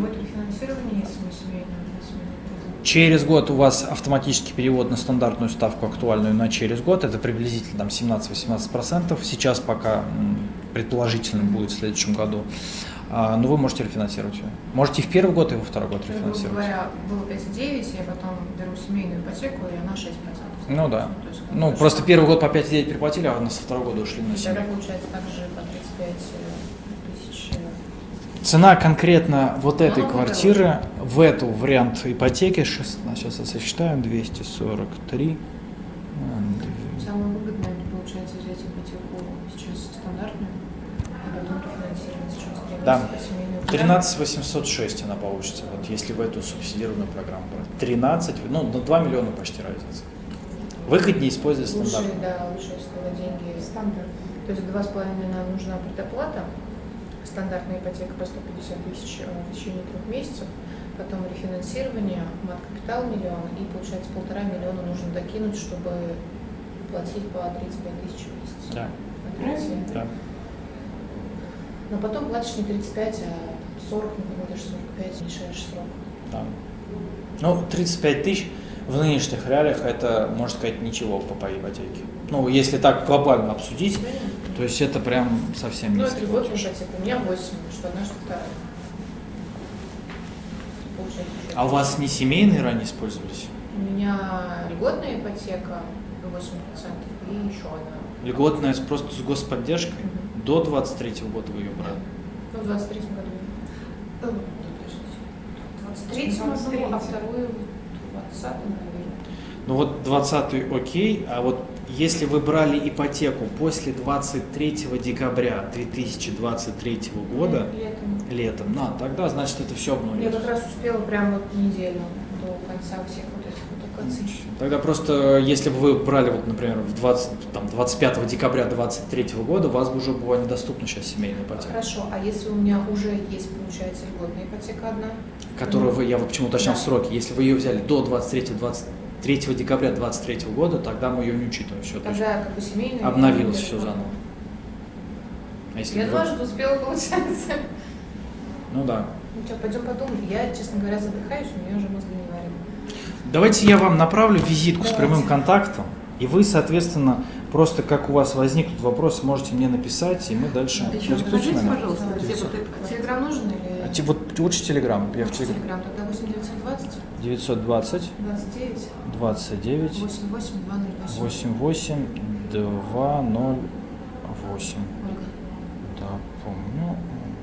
Через год у вас автоматический перевод на стандартную ставку актуальную на через год, это приблизительно там семнадцать-восемнадцать процентов, сейчас пока предположительно будет в следующем году, а, но вы можете рефинансировать ее. Можете и в первый год, и во второй год рефинансировать. Грубо говоря, было пять целых девять десятых, я потом беру семейную ипотеку, и она шесть процентов. Ну да, то есть, ну что просто первый год по пять целых девять десятых переплатили, а со второго года ушли на семь. Тогда получается также по тридцать пять тысяч Цена конкретно вот этой Ну, квартиры в эту вариант ипотеки, шестнадцать, сейчас сосчитаем, двести сорок три. Самое выгодное, получается, взять ипотеку сейчас стандартную, а потом рефинансировать через Да. по семейной программе. тринадцать восемьсот шесть она получится, вот если в эту субсидированную программу брать. тринадцать, ну, на два миллиона почти разница. Выгоднее использовать Лучше, стандартную. да, лучше, если на деньги стандарт. То есть два с половиной нам нужна предоплата, стандартная ипотека по сто пятьдесят тысяч в течение трех месяцев, потом рефинансирование, мат-капитал миллион, и получается полтора миллиона нужно докинуть, чтобы платить по тридцать пять тысяч в месяц. Да. На тридцать. Да. Но потом платишь не тридцать пять, а сорок, например, даже сорок пять, уменьшаешь срок. Да. Ну, тридцать пять тысяч в нынешних реалиях это, можно сказать, ничего по по ипотеке. Ну, если так глобально обсудить, то есть это прям совсем Ну, не это льготная ипотека. У меня восемь, что одна, что вторая. Получается, уже А у вас не семейные ранее использовались? У меня льготная ипотека восемь процентов и еще одна. Льготная просто с господдержкой? Мгм. До двадцать третьего года вы ее брали? Ну, в двадцать третьем году. Э, В двадцать третьем одну, а вторую в двадцатом, наверное. Ну вот двадцатый окей, а вот если вы брали ипотеку после двадцать третьего декабря две тысячи двадцать третьего года, Летом. летом, на, тогда значит это все Я обнулится. как раз успела прям вот неделю до конца всех вот этих вот акаций. Тогда просто, если бы вы брали, вот, например, в двадцать, там, двадцать пятого декабря двадцать третьего года, у вас бы уже была недоступна сейчас семейная ипотека. Хорошо, а если у меня уже есть, получается, льготная ипотека одна? Которую вы, я вот почему уточнял Да. сроки, если вы ее взяли до двадцать третьего, двадцать третьего декабря двадцать третьего года, тогда мы ее не учитываем. Все, Тогда как бы семейная. обновилось или все льготная? заново. А если Я вы- дважды успела, получается. Ну да. Ну что, пойдем подумаем. Я, честно говоря, задыхаюсь, у меня уже мозги не варят. Давайте я вам направлю визитку с Давайте. прямым контактом, и вы, соответственно, просто как у вас возникнут вопросы, можете мне написать, и мы дальше. А еще Диктуйте скажите, номер. пожалуйста, где девятьсот. вот это... Телеграм нужен или... А те- Вот лучше телеграм, я в телеграм. Телеграм, тогда восемь девятьсот двадцать девятьсот двадцать двадцать девять двадцать девять восемь восемь два ноль восемь. восемь восемь два ноль восемь. Ольга. Да, помню.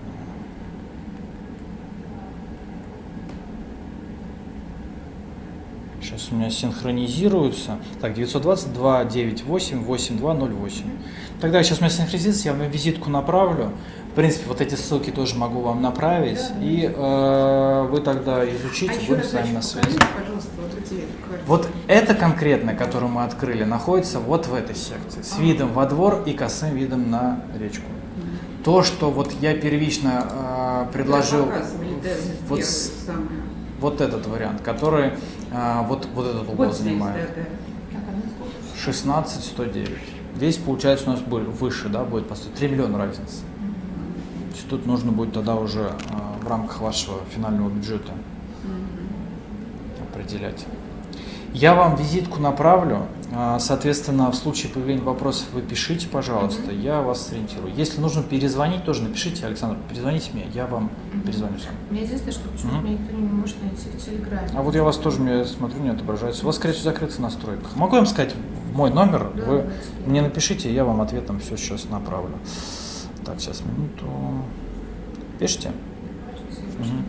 Сейчас у меня синхронизируется. Так, девятьсот двадцать два девять восемь восемь два ноль восемь. Тогда сейчас у меня синхронизируется, я вам визитку направлю. В принципе, вот эти ссылки тоже могу вам направить. Да, да. И э, вы тогда изучите, А еще будем раз с вами на дальше связи. покажите, пожалуйста, вот эти квартиры. Вот это конкретно, которую мы открыли, находится вот в этой секции. С А. видом во двор и косым видом на речку. То, что вот я первично э, предложил, Показывали, да, вот, первое с- самое. вот этот вариант, который э, вот, вот этот угол Вот здесь, занимает. да, да. Так, а ну сколько? шестнадцать сто девять. Здесь, получается, у нас будет выше, да, будет по сто- три миллиона разницы. То есть тут нужно будет тогда уже э, в рамках вашего финального бюджета определять. Я вам визитку направлю. э, Соответственно, в случае появления вопросов вы пишите, пожалуйста, я вас сориентирую. Если нужно перезвонить, тоже напишите, Александр, перезвоните мне, я вам перезвоню сам. У меня единственное, что почему-то Мгм. меня никто не может найти в Телеграме. А вот я вас тоже, я смотрю, не отображается. У вас, скорее всего, закрыто в настройках. Могу я вам сказать мой номер? Да, Вы давайте. мне напишите, я вам ответом все сейчас направлю. Так, сейчас минуту. Пишите? Мгм.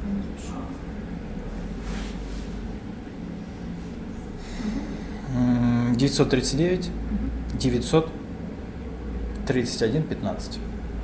М, девятьсот тридцать девять девятьсот тридцать один пятнадцать.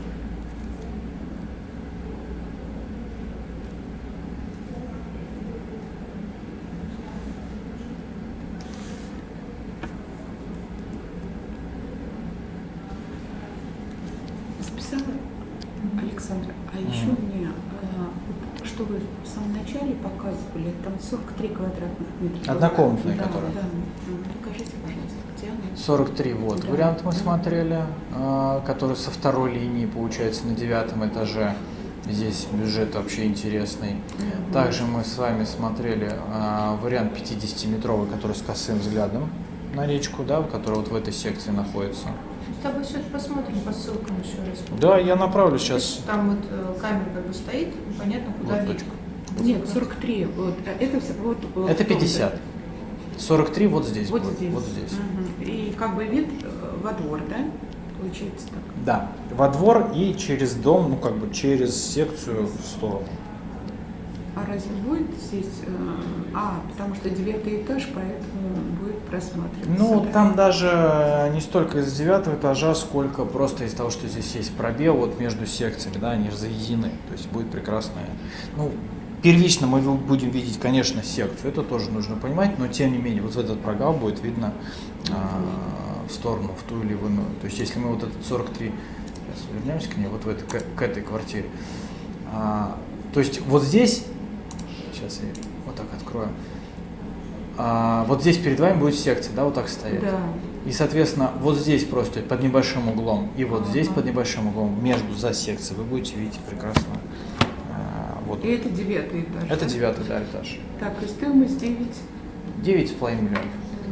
Записала, Александра, а еще Мгм. мне, а, вот что вы в самом начале показывали, там сорок три квадратных метра. Однокомнатные, да, которые? Да, М, покажите, пожалуйста, где она? сорок три, вот, Да. вариант мы Да. смотрели, а, который со второй линии, получается, на девятом этаже. Здесь бюджет вообще интересный. Мгм. Также мы с вами смотрели а, вариант пятидесятиметровый, который с косым взглядом на речку, да, который вот в этой секции находится. С тобой все это посмотрим по ссылкам еще раз. Да, я направлю сейчас. Там вот э, камера как бы стоит, непонятно куда Вот видно. точка. Нет, сорок три, вот, а это все, вот, вот Это в том, пятьдесят. сорок три вот здесь Вот будет, здесь. вот здесь. Мгм. И как бы вид э, во двор, да? получается так. Да, во двор и через дом, ну как бы через секцию в сторону. А разве будет здесь... э, А, потому что девятый этаж, поэтому будет просматриваться. Ну, да? там даже не столько из девятого этажа, сколько просто из того, что здесь есть пробел вот между секциями, да, они разъединены, то есть будет прекрасная. Ну, первично мы будем видеть, конечно, секцию, это тоже нужно понимать, но тем не менее, вот этот прогал будет видно а, в сторону, в ту или в иную. То есть, если мы вот этот сорок три, сейчас вернемся к ней, вот в этой, к, к этой квартире, а, то есть вот здесь, сейчас я вот так открою, а, вот здесь перед вами будет секция, да, вот так стоять. Да. И, соответственно, вот здесь просто под небольшим углом и вот Ага. здесь под небольшим углом между за секцией вы будете видеть прекрасно. а, вот. И это девятый этаж. Это да? девятый, да, этаж. Так, и стоимость девять. Девять с половиной миллионов.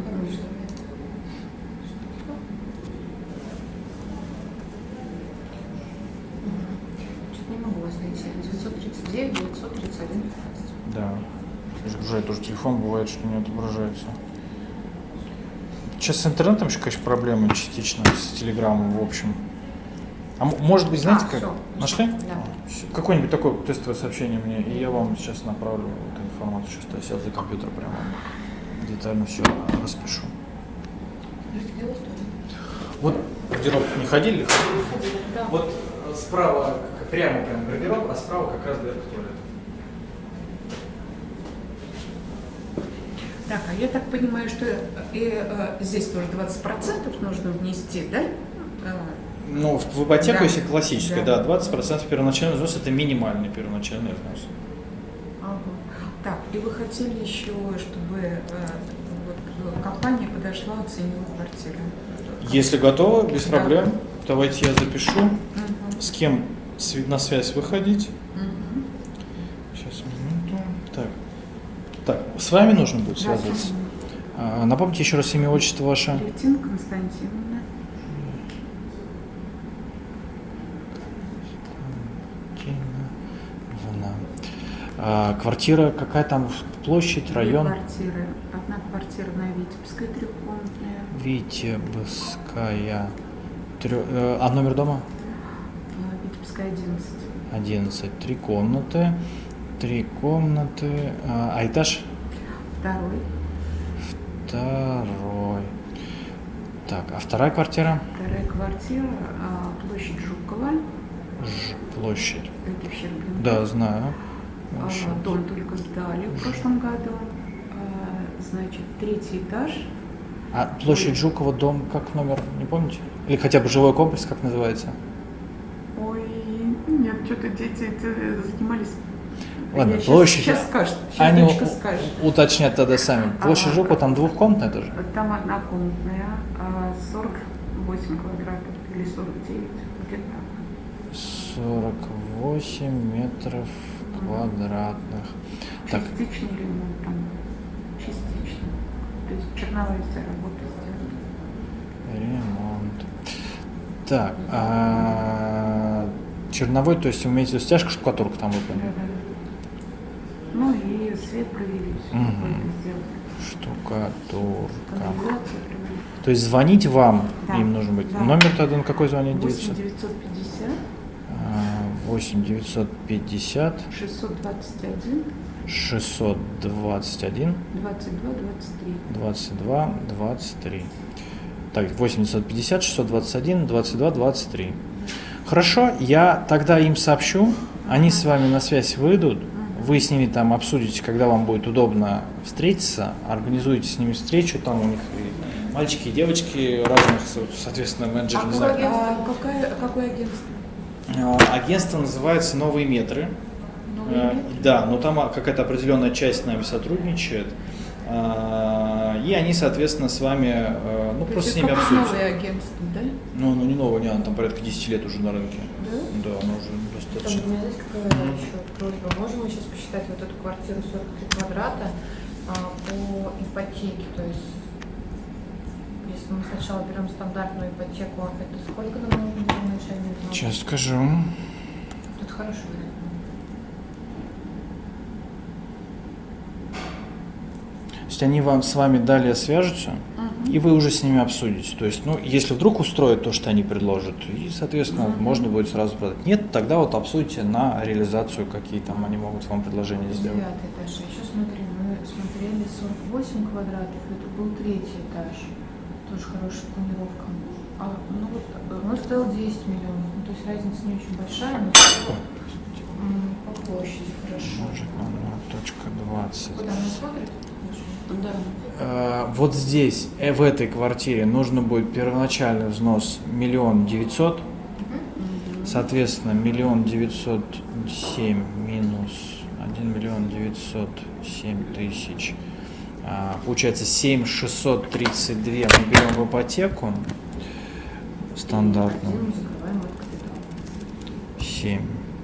Что-то не могу вас найти. девятьсот тридцать девять, девятьсот тридцать один. Да. Загружает тоже телефон, бывает, что не отображается. Сейчас с интернетом еще, конечно, проблемы частично, с телеграммом, в общем. А м- может быть, знаете А, как? всё. Нашли? Да. А, щ- Какое-нибудь такое тестовое сообщение мне, и я вам сейчас направлю эту информацию. Сейчас я сел за компьютер прямо детально все распишу. Где вы стоите? Вот гардероб не ходили? Да. Вот э, справа, как- прямо прям гардероб, а справа как раз дверка туалета. Так, а я так понимаю, что и, э, здесь тоже двадцать процентов нужно внести, да? Э, Ну, в в ипотеку, Да. если классическая, Да. да, двадцать процентов первоначальный взнос – это минимальный первоначальный взнос. ага. Так, и вы хотели еще, чтобы э, вот, э, компания подошла, оценила квартиру? Если готовы, без Да. проблем, давайте я запишу, Мгм. с кем сви- на связь выходить. Мгм. Сейчас, минуту. Так. Так, с вами нужно будет Да, связываться. конечно. А, напомните еще раз имя, отчество ваше. Левтина Константиновна. Вона. А, квартира, какая там площадь, Две район? квартиры. Одна квартира на Витебской, трехкомнатная. Витебская. Трё- э, А номер дома? а, Витебская, одиннадцать. одиннадцать. Три комнаты. Три комнаты. А, а этаж? Второй. Второй. Так, а вторая квартира? Вторая квартира, а, площадь Жукова. Ж- площадь. Это в Щербинке. Да, знаю. А, Площадь. Дом только сдали в прошлом году. А, Значит, третий этаж. А площадь Жукова, дом, как номер, не помните? Или хотя бы жилой комплекс, как называется? Ой, нет, что-то дети это занимались. Ладно, Я щас- площадь. Сейчас скажет. Сейчас Они дочка у- скажет. уточнят тогда сами. Площадь Ага. Жукова там двухкомнатная тоже? Там однокомнатная, а, сорок восемь квадратов или сорок девять, где-то так. сорок восемь метров квадратных. Так, Частичный ремонт там, частично. То есть черновая вся работа сделана. ремонт. Так, а черновой, то есть имеете в виду стяжка, штукатурка там выполнена? Да-да-да. Ну и свет провели, все Мгм. какое-то сделали. Штукатурка. Канализацию провели. То есть звонить вам Да, им нужно быть. да. Номер тогда на какой звонить? восемь девятьсот? девятьсот пятьдесят восемь девятьсот пятьдесят шестьсот двадцать один шестьсот двадцать один двадцать два двадцать три. двадцать два двадцать три. Так, восемь девятьсот пятьдесят шестьсот двадцать один двадцать два двадцать три. Хорошо, я тогда им сообщу, они с вами на связь выйдут, вы с ними там обсудите, когда вам будет удобно встретиться, организуете с ними встречу, там у них и мальчики, и девочки разных, со- соответственно, менеджеры, не знаю. А какая, какое агентство? А, Агентство называется «Новые метры». Новый Э, мир? Да, но там а, какая-то определенная часть с нами сотрудничает. А, И они, соответственно, с вами, э, ну, То просто с есть ними это обсудите. новое агентство, да? Ну, ну не новое, не, оно там порядка десять лет уже на рынке. Да? Да, оно уже Там достаточно. у меня есть какая еще просьба. Можем мы сейчас посчитать вот эту квартиру сорок три квадрата а, по ипотеке? То есть, если мы сначала берем стандартную ипотеку, это сколько нам нужно первоначально? Сейчас скажу. Тут хороший вариант. То есть они вам с вами далее свяжутся, Мгм. и вы уже с ними обсудите. То есть, ну, если вдруг устроит то, что они предложат, и, соответственно, mm-hmm. можно будет сразу продать. Нет, тогда вот обсудите на реализацию, какие там они могут вам предложения сделать. Девятый этаж. Еще смотри, мы смотрели сорок восемь квадратов, это был третий этаж. Тоже хорошая планировка. А, ну вот, он стоил десять миллионов. Ну, то есть разница не очень большая, но по площади хорошо. Точка двадцать. Куда она смотрит? Да. Вот здесь, в этой квартире, нужно будет первоначальный взнос миллион девятьсот. Соответственно, миллион девятьсот семь минус один миллион девятьсот семь тысяч. Получается семь шестьсот тридцать два мы берем в ипотеку стандартную. семь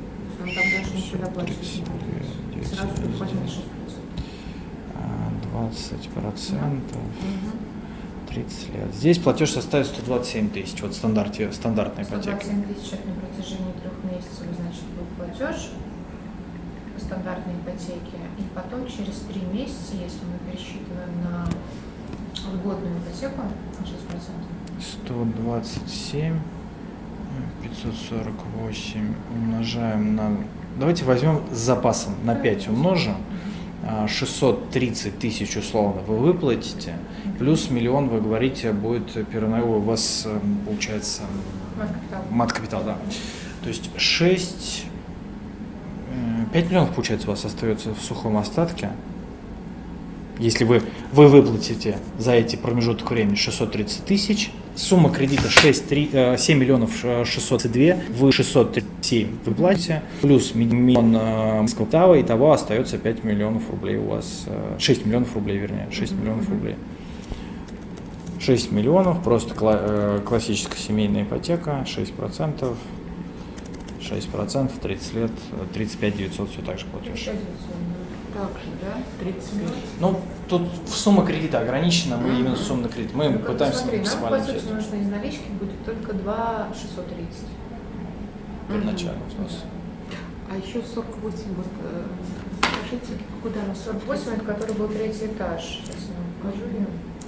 двадцать процентов, тридцать лет. Здесь платеж составит сто двадцать семь тысяч, вот стандарт, стандартная ипотека. сто двадцать семь тысяч это на протяжении трех месяцев, значит, был платеж по стандартной ипотеке. И потом через три месяца, если мы пересчитываем на льготную ипотеку, на шесть процентов. сто двадцать семь, пятьсот сорок восемь умножаем на... Давайте возьмем с запасом, на пять умножим. шестьсот тридцать тысяч условно вы выплатите, плюс миллион, вы говорите, будет первоначально у вас получается мат-капитал, да. То есть шесть, пять миллионов, получается, у вас остается в сухом остатке. Если вы, вы выплатите за эти промежуток времени шестьсот тридцать тысяч, сумма кредита шесть, три, семь миллионов шестьсот тридцать два, вы шестьсот тридцать семь вы платите, плюс миллион капитала, итого остается пять миллионов рублей у вас, шесть миллионов рублей, вернее, шесть миллионов рублей. шесть миллионов, просто классическая семейная ипотека, шесть процентов, шесть процентов, тридцать лет, тридцать пять девятьсот, все так же платеж. Так же, да? тридцать пять. Ну, тут сумма кредита ограничена, мы именно сумма на кредит. Мы ну, пытаемся смотри, максимально нам, по взять. сути, нужно из налички будет только два шестьсот тридцать. Первоначально взнос. А еще сорок восемь, вот, э, скажите, куда у нас? сорок восемь, это который был третий этаж. Сейчас я вам покажу ее.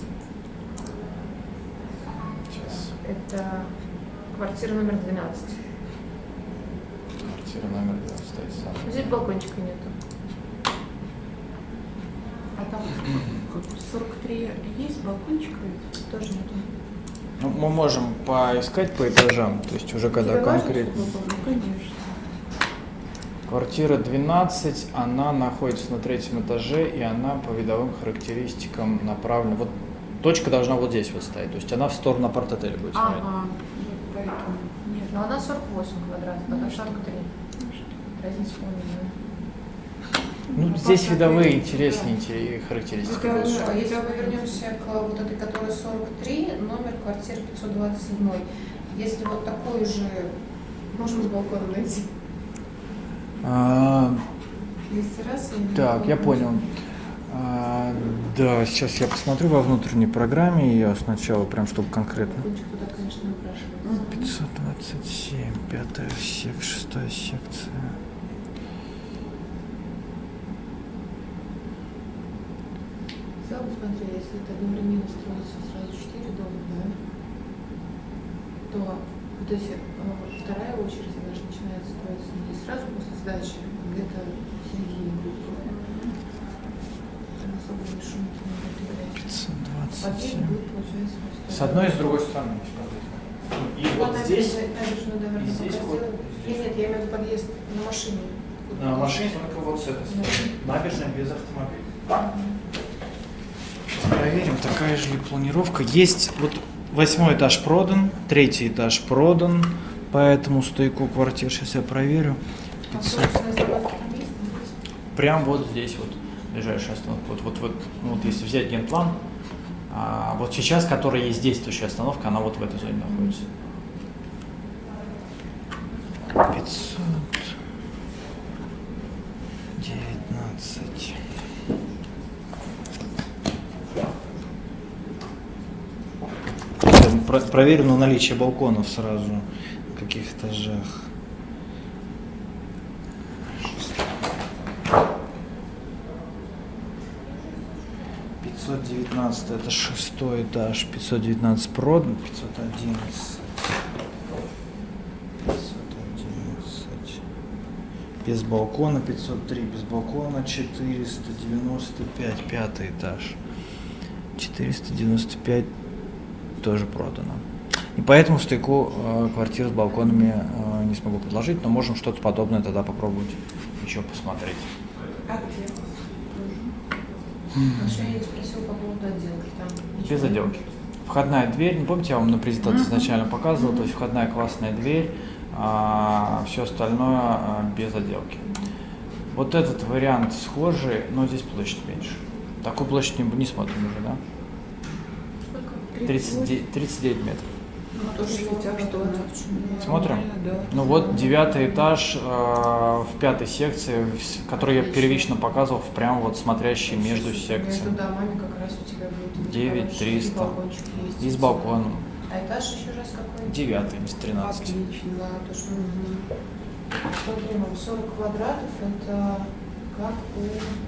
Сейчас. Это квартира номер двенадцать. Квартира номер двенадцать стоит сам. Здесь балкончика нету. А там сорок три есть, балкончик Тоже нету. Ну, мы можем поискать по этажам, то есть уже когда конкретно. Ну, конечно. Квартира двенадцать, она находится на третьем этаже, и она по видовым характеристикам направлена. Вот точка должна вот здесь вот стоять, то есть она в сторону апарт-отеля будет смотреть. Ага, вот поэтому. Нет, Но она сорок восемь квадратов, а там сорок три. Разница помню. Ну, здесь видовые интереснее характеристики. Хорошо, а если мы вернемся к вот этой, которая сорок три, номер квартиры пятьсот двадцать семь. Если вот такой же, можем с балконом найти? А, двести раз? так, я понял. А, да, сейчас я посмотрю во внутренней программе ее сначала, прям чтобы конкретно. Туда, конечно, напрашивается. пятьсот двадцать семь, пятая секция, шестая секция. Смотри, если это одновременно строится сразу четыре дома, да, то вот эти, э, вторая очередь, она же начинает строиться не сразу после сдачи, а где-то в середине будет. Там особо большой не будет. пятьсот двадцать Подъезд семь. будет, получается, С одной и с другой стороны. И вот Ладно, здесь, набережную, наверное, и здесь пока вот. сделаем. Нет, нет, я имею в виду подъезд на машине. на машине только вот с этой стороны. Набережная без автомобиля. Проверим, такая же ли планировка. Есть вот восьмой этаж продан, третий этаж продан по этому стояку квартир. Сейчас я проверю. пятьсот. Прям вот здесь вот ближайшая остановка. Вот, вот, вот, ну, вот если взять генплан, а вот сейчас, которая есть действующая остановка, она вот в этой зоне находится. пятьсот девятнадцать. Про- проверю на наличие балконов сразу, на каких этажах. пятьсот девятнадцать. девятнадцать, это шестой этаж, пятьсот девятнадцать продан, пятьсот одиннадцать. пятьсот одиннадцать. Без балкона пятьсот три, без балкона четыреста девяносто пять, пятый этаж. четыреста девяносто пять тоже продано. И поэтому в Стояку э, квартиру с балконами э, не смогу предложить, но можем что-то подобное тогда попробовать еще посмотреть. А где? Вообще я спросила по поводу отделки. Там Без ничего отделки. Входная дверь, не помните, я вам на презентации изначально показывал, то есть входная классная дверь, а все остальное а, без отделки. Вот этот вариант схожий, но здесь площадь меньше. Такую площадь не, не смотрим уже, да? Сколько? тридцать девять, тридцать девять метров. Ну, тоже хотя что она Смотрим? да. Ну вот девятый этаж э, в пятой секции, в- который я первично показывал, в прям вот смотрящий между Между секциями. домами как раз у тебя будет девять хороший триста. балкончик есть. И с балконом. А этаж еще раз какой? Девятый из тринадцати. Отлично. Да, то что смотри, нам сорок квадратов, это как у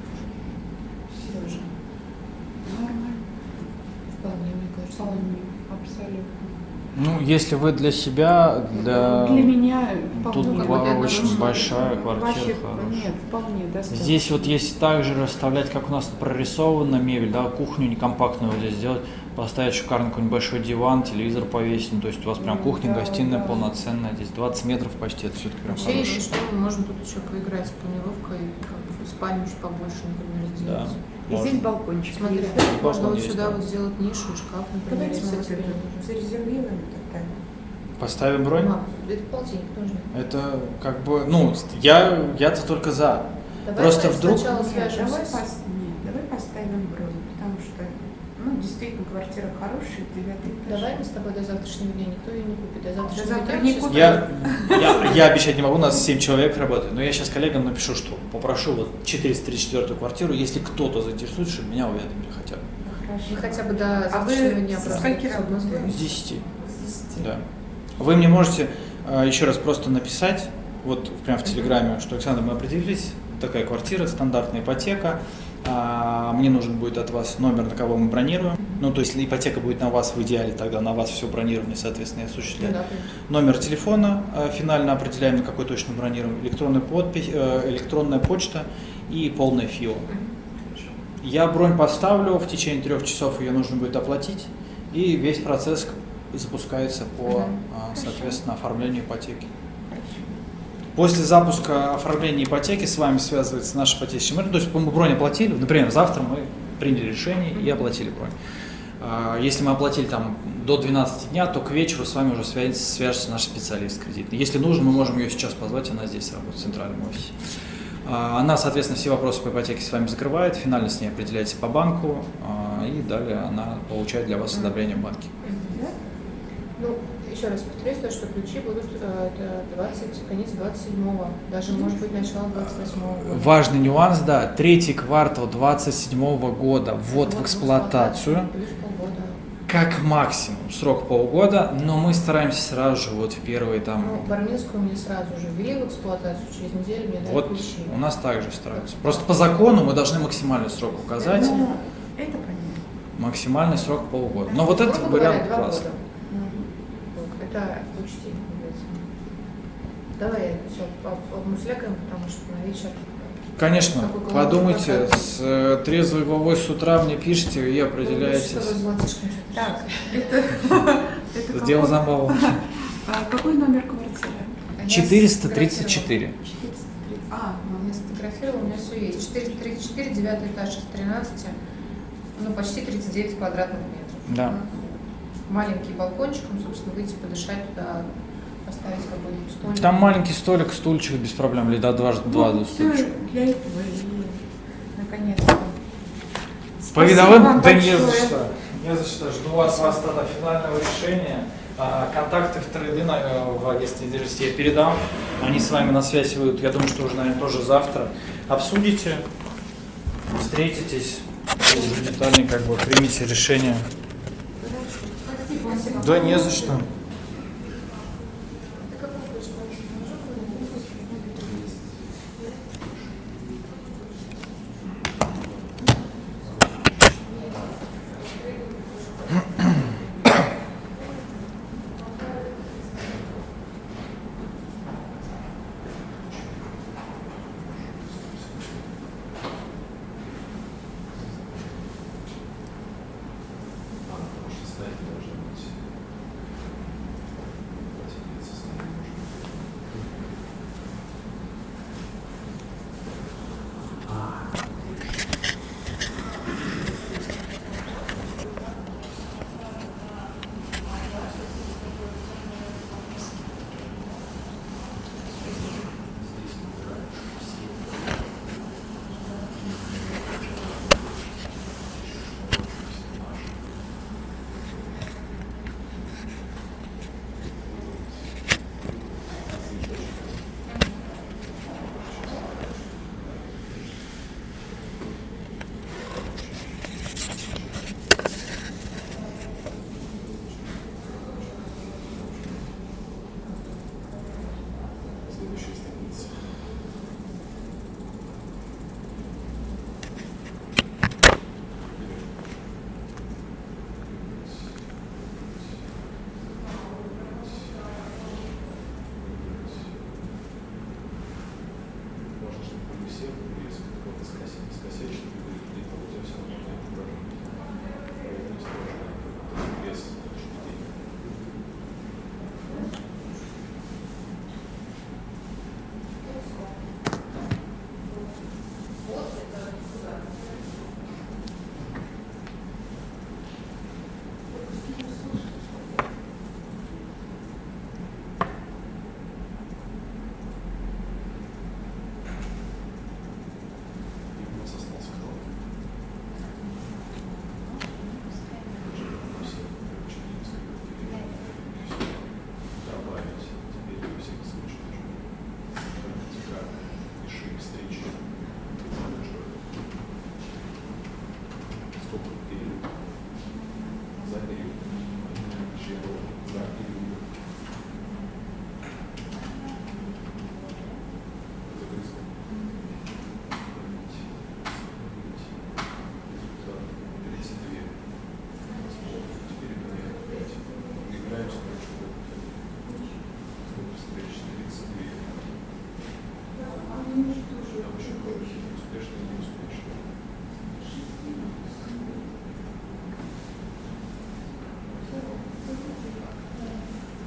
Сережи. Нормально. Вполне, мне кажется. Вполне. Абсолютно. Ну, если вы для себя, для... Для меня Тут вполне. как бы для очень одного большая квартира, Вообще, хорошая. нет, вполне достаточно. Здесь вот если также расставлять, как у нас прорисована мебель, да, кухню некомпактную вот здесь сделать, поставить шикарный какой-нибудь большой диван, телевизор повесить, ну, то есть у вас прям Ну, кухня, да, гостиная да. полноценная, здесь двадцать метров почти, это все-таки прям Вообще, хорошо. если что, мы можем тут еще поиграть с планировкой, как бы спальню чуть побольше, например, Да. сделать. И Можно. здесь балкончик. Смотри, есть. можно балкон вот есть, сюда да. вот сделать нишу, шкаф, например, Давайте если мы тебе вот это нужно. зарезервируем тогда. Поставим бронь? А, это полтинник нужно. Это как бы, ну, я, я-то только за. Давай Просто мы вдруг- сначала Нет, свяжемся давай, с... пос- нет, давай поставим бронь, потому что, ну, действительно, квартира хорошая, девятый этаж. Давай мы с тобой до завтрашнего дня, никто ее не купит. До завтрашнего завтра дня не все купят. Я, я, я обещать не могу, у нас семь человек работает, но я сейчас коллегам напишу, что попрошу вот четыреста тридцать четвёртую квартиру, если кто-то заинтересует, чтобы меня уведомили хотя бы. Хорошо. Мы хотя бы до А завтрашнего вы дня со просто скольки написать. работаете? С десяти. С десяти. Да. Вы мне можете э, еще раз просто написать, вот прямо в Телеграме, что, Александр, мы определились, такая квартира, стандартная ипотека, а, мне нужен будет от вас номер, на кого мы бронируем. Ну, то есть если ипотека будет на вас, в идеале тогда на вас все бронирование, соответственно, и осуществляет. Да, Номер телефона, э, финально определяем, на какой точно бронируем, электронная подпись, э, электронная почта и полная ФИО. Я бронь поставлю, в течение трех часов ее нужно будет оплатить, и весь процесс запускается по, Мгм. а, соответственно, оформлению ипотеки. После запуска оформления ипотеки с вами связывается наш ипотечный менеджер. То есть мы бронь оплатили, например, завтра мы приняли решение и оплатили бронь. А, Если мы оплатили там до двенадцати дня, то к вечеру с вами уже свяжется, свяжется наш специалист кредитный. Если нужно, мы можем ее сейчас позвать, она здесь работает в центральном офисе. А, Она, соответственно, все вопросы по ипотеке с вами закрывает, финально с ней определяется по банку, а, и далее она получает для вас одобрение в банке. Да? Ну, еще раз повторюсь, то, что ключи будут э, это двадцать, конец двадцать седьмого, даже, может быть, начало двадцать восьмого года. Важный нюанс, да, третий квартал двадцать седьмого года ввод в эксплуатацию, Плюс полгода. как максимум срок полгода, но мы стараемся сразу же вот в первые Ну, там, Барминскую мне сразу же ввели в эксплуатацию, через неделю мне дали вот ключи. у нас также стараются. Просто по закону мы должны максимальный срок указать, Ну, это понятно. максимальный срок полгода. Но вот Грубо этот говоря, вариант два классный. года. Вот, это учти. Давай все обмуслекаем, потому что на вечер. Конечно, Какой головой подумайте, хватает. с э, трезвой головой с утра мне пишите и определяетесь. Ну, что вы золотишком что-то Так, пишете. это... это Сделал какой- забаву. А какой номер квартиры? Я четыреста тридцать сфотографировала. четыре. четыреста тридцать. А, ну, я сфотографировала, у меня все есть. четыреста тридцать четыре, девятый этаж из тринадцати, ну, почти тридцать девять квадратных метров. Да. Маленький балкончиком, собственно, выйти подышать туда, поставить какой-нибудь столик. Там маленький столик, стульчик без проблем, или да, два, два Ну, всё стульчика. для этого и наконец-то. По Спасибо видовым, вам да не за большое. что. Не за что. Жду от вас тогда финального решения. А, Контакты в трейды на э, в агентстве недвижимости я передам. Они с вами на связь выйдут, я думаю, что уже, наверное, тоже завтра. Обсудите, встретитесь, и уже детально как бы примите решение. Да не за что.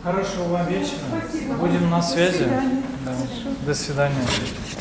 Хорошего вам вечера. Спасибо. Будем на связи. До свидания. Да. Хорошо. До свидания.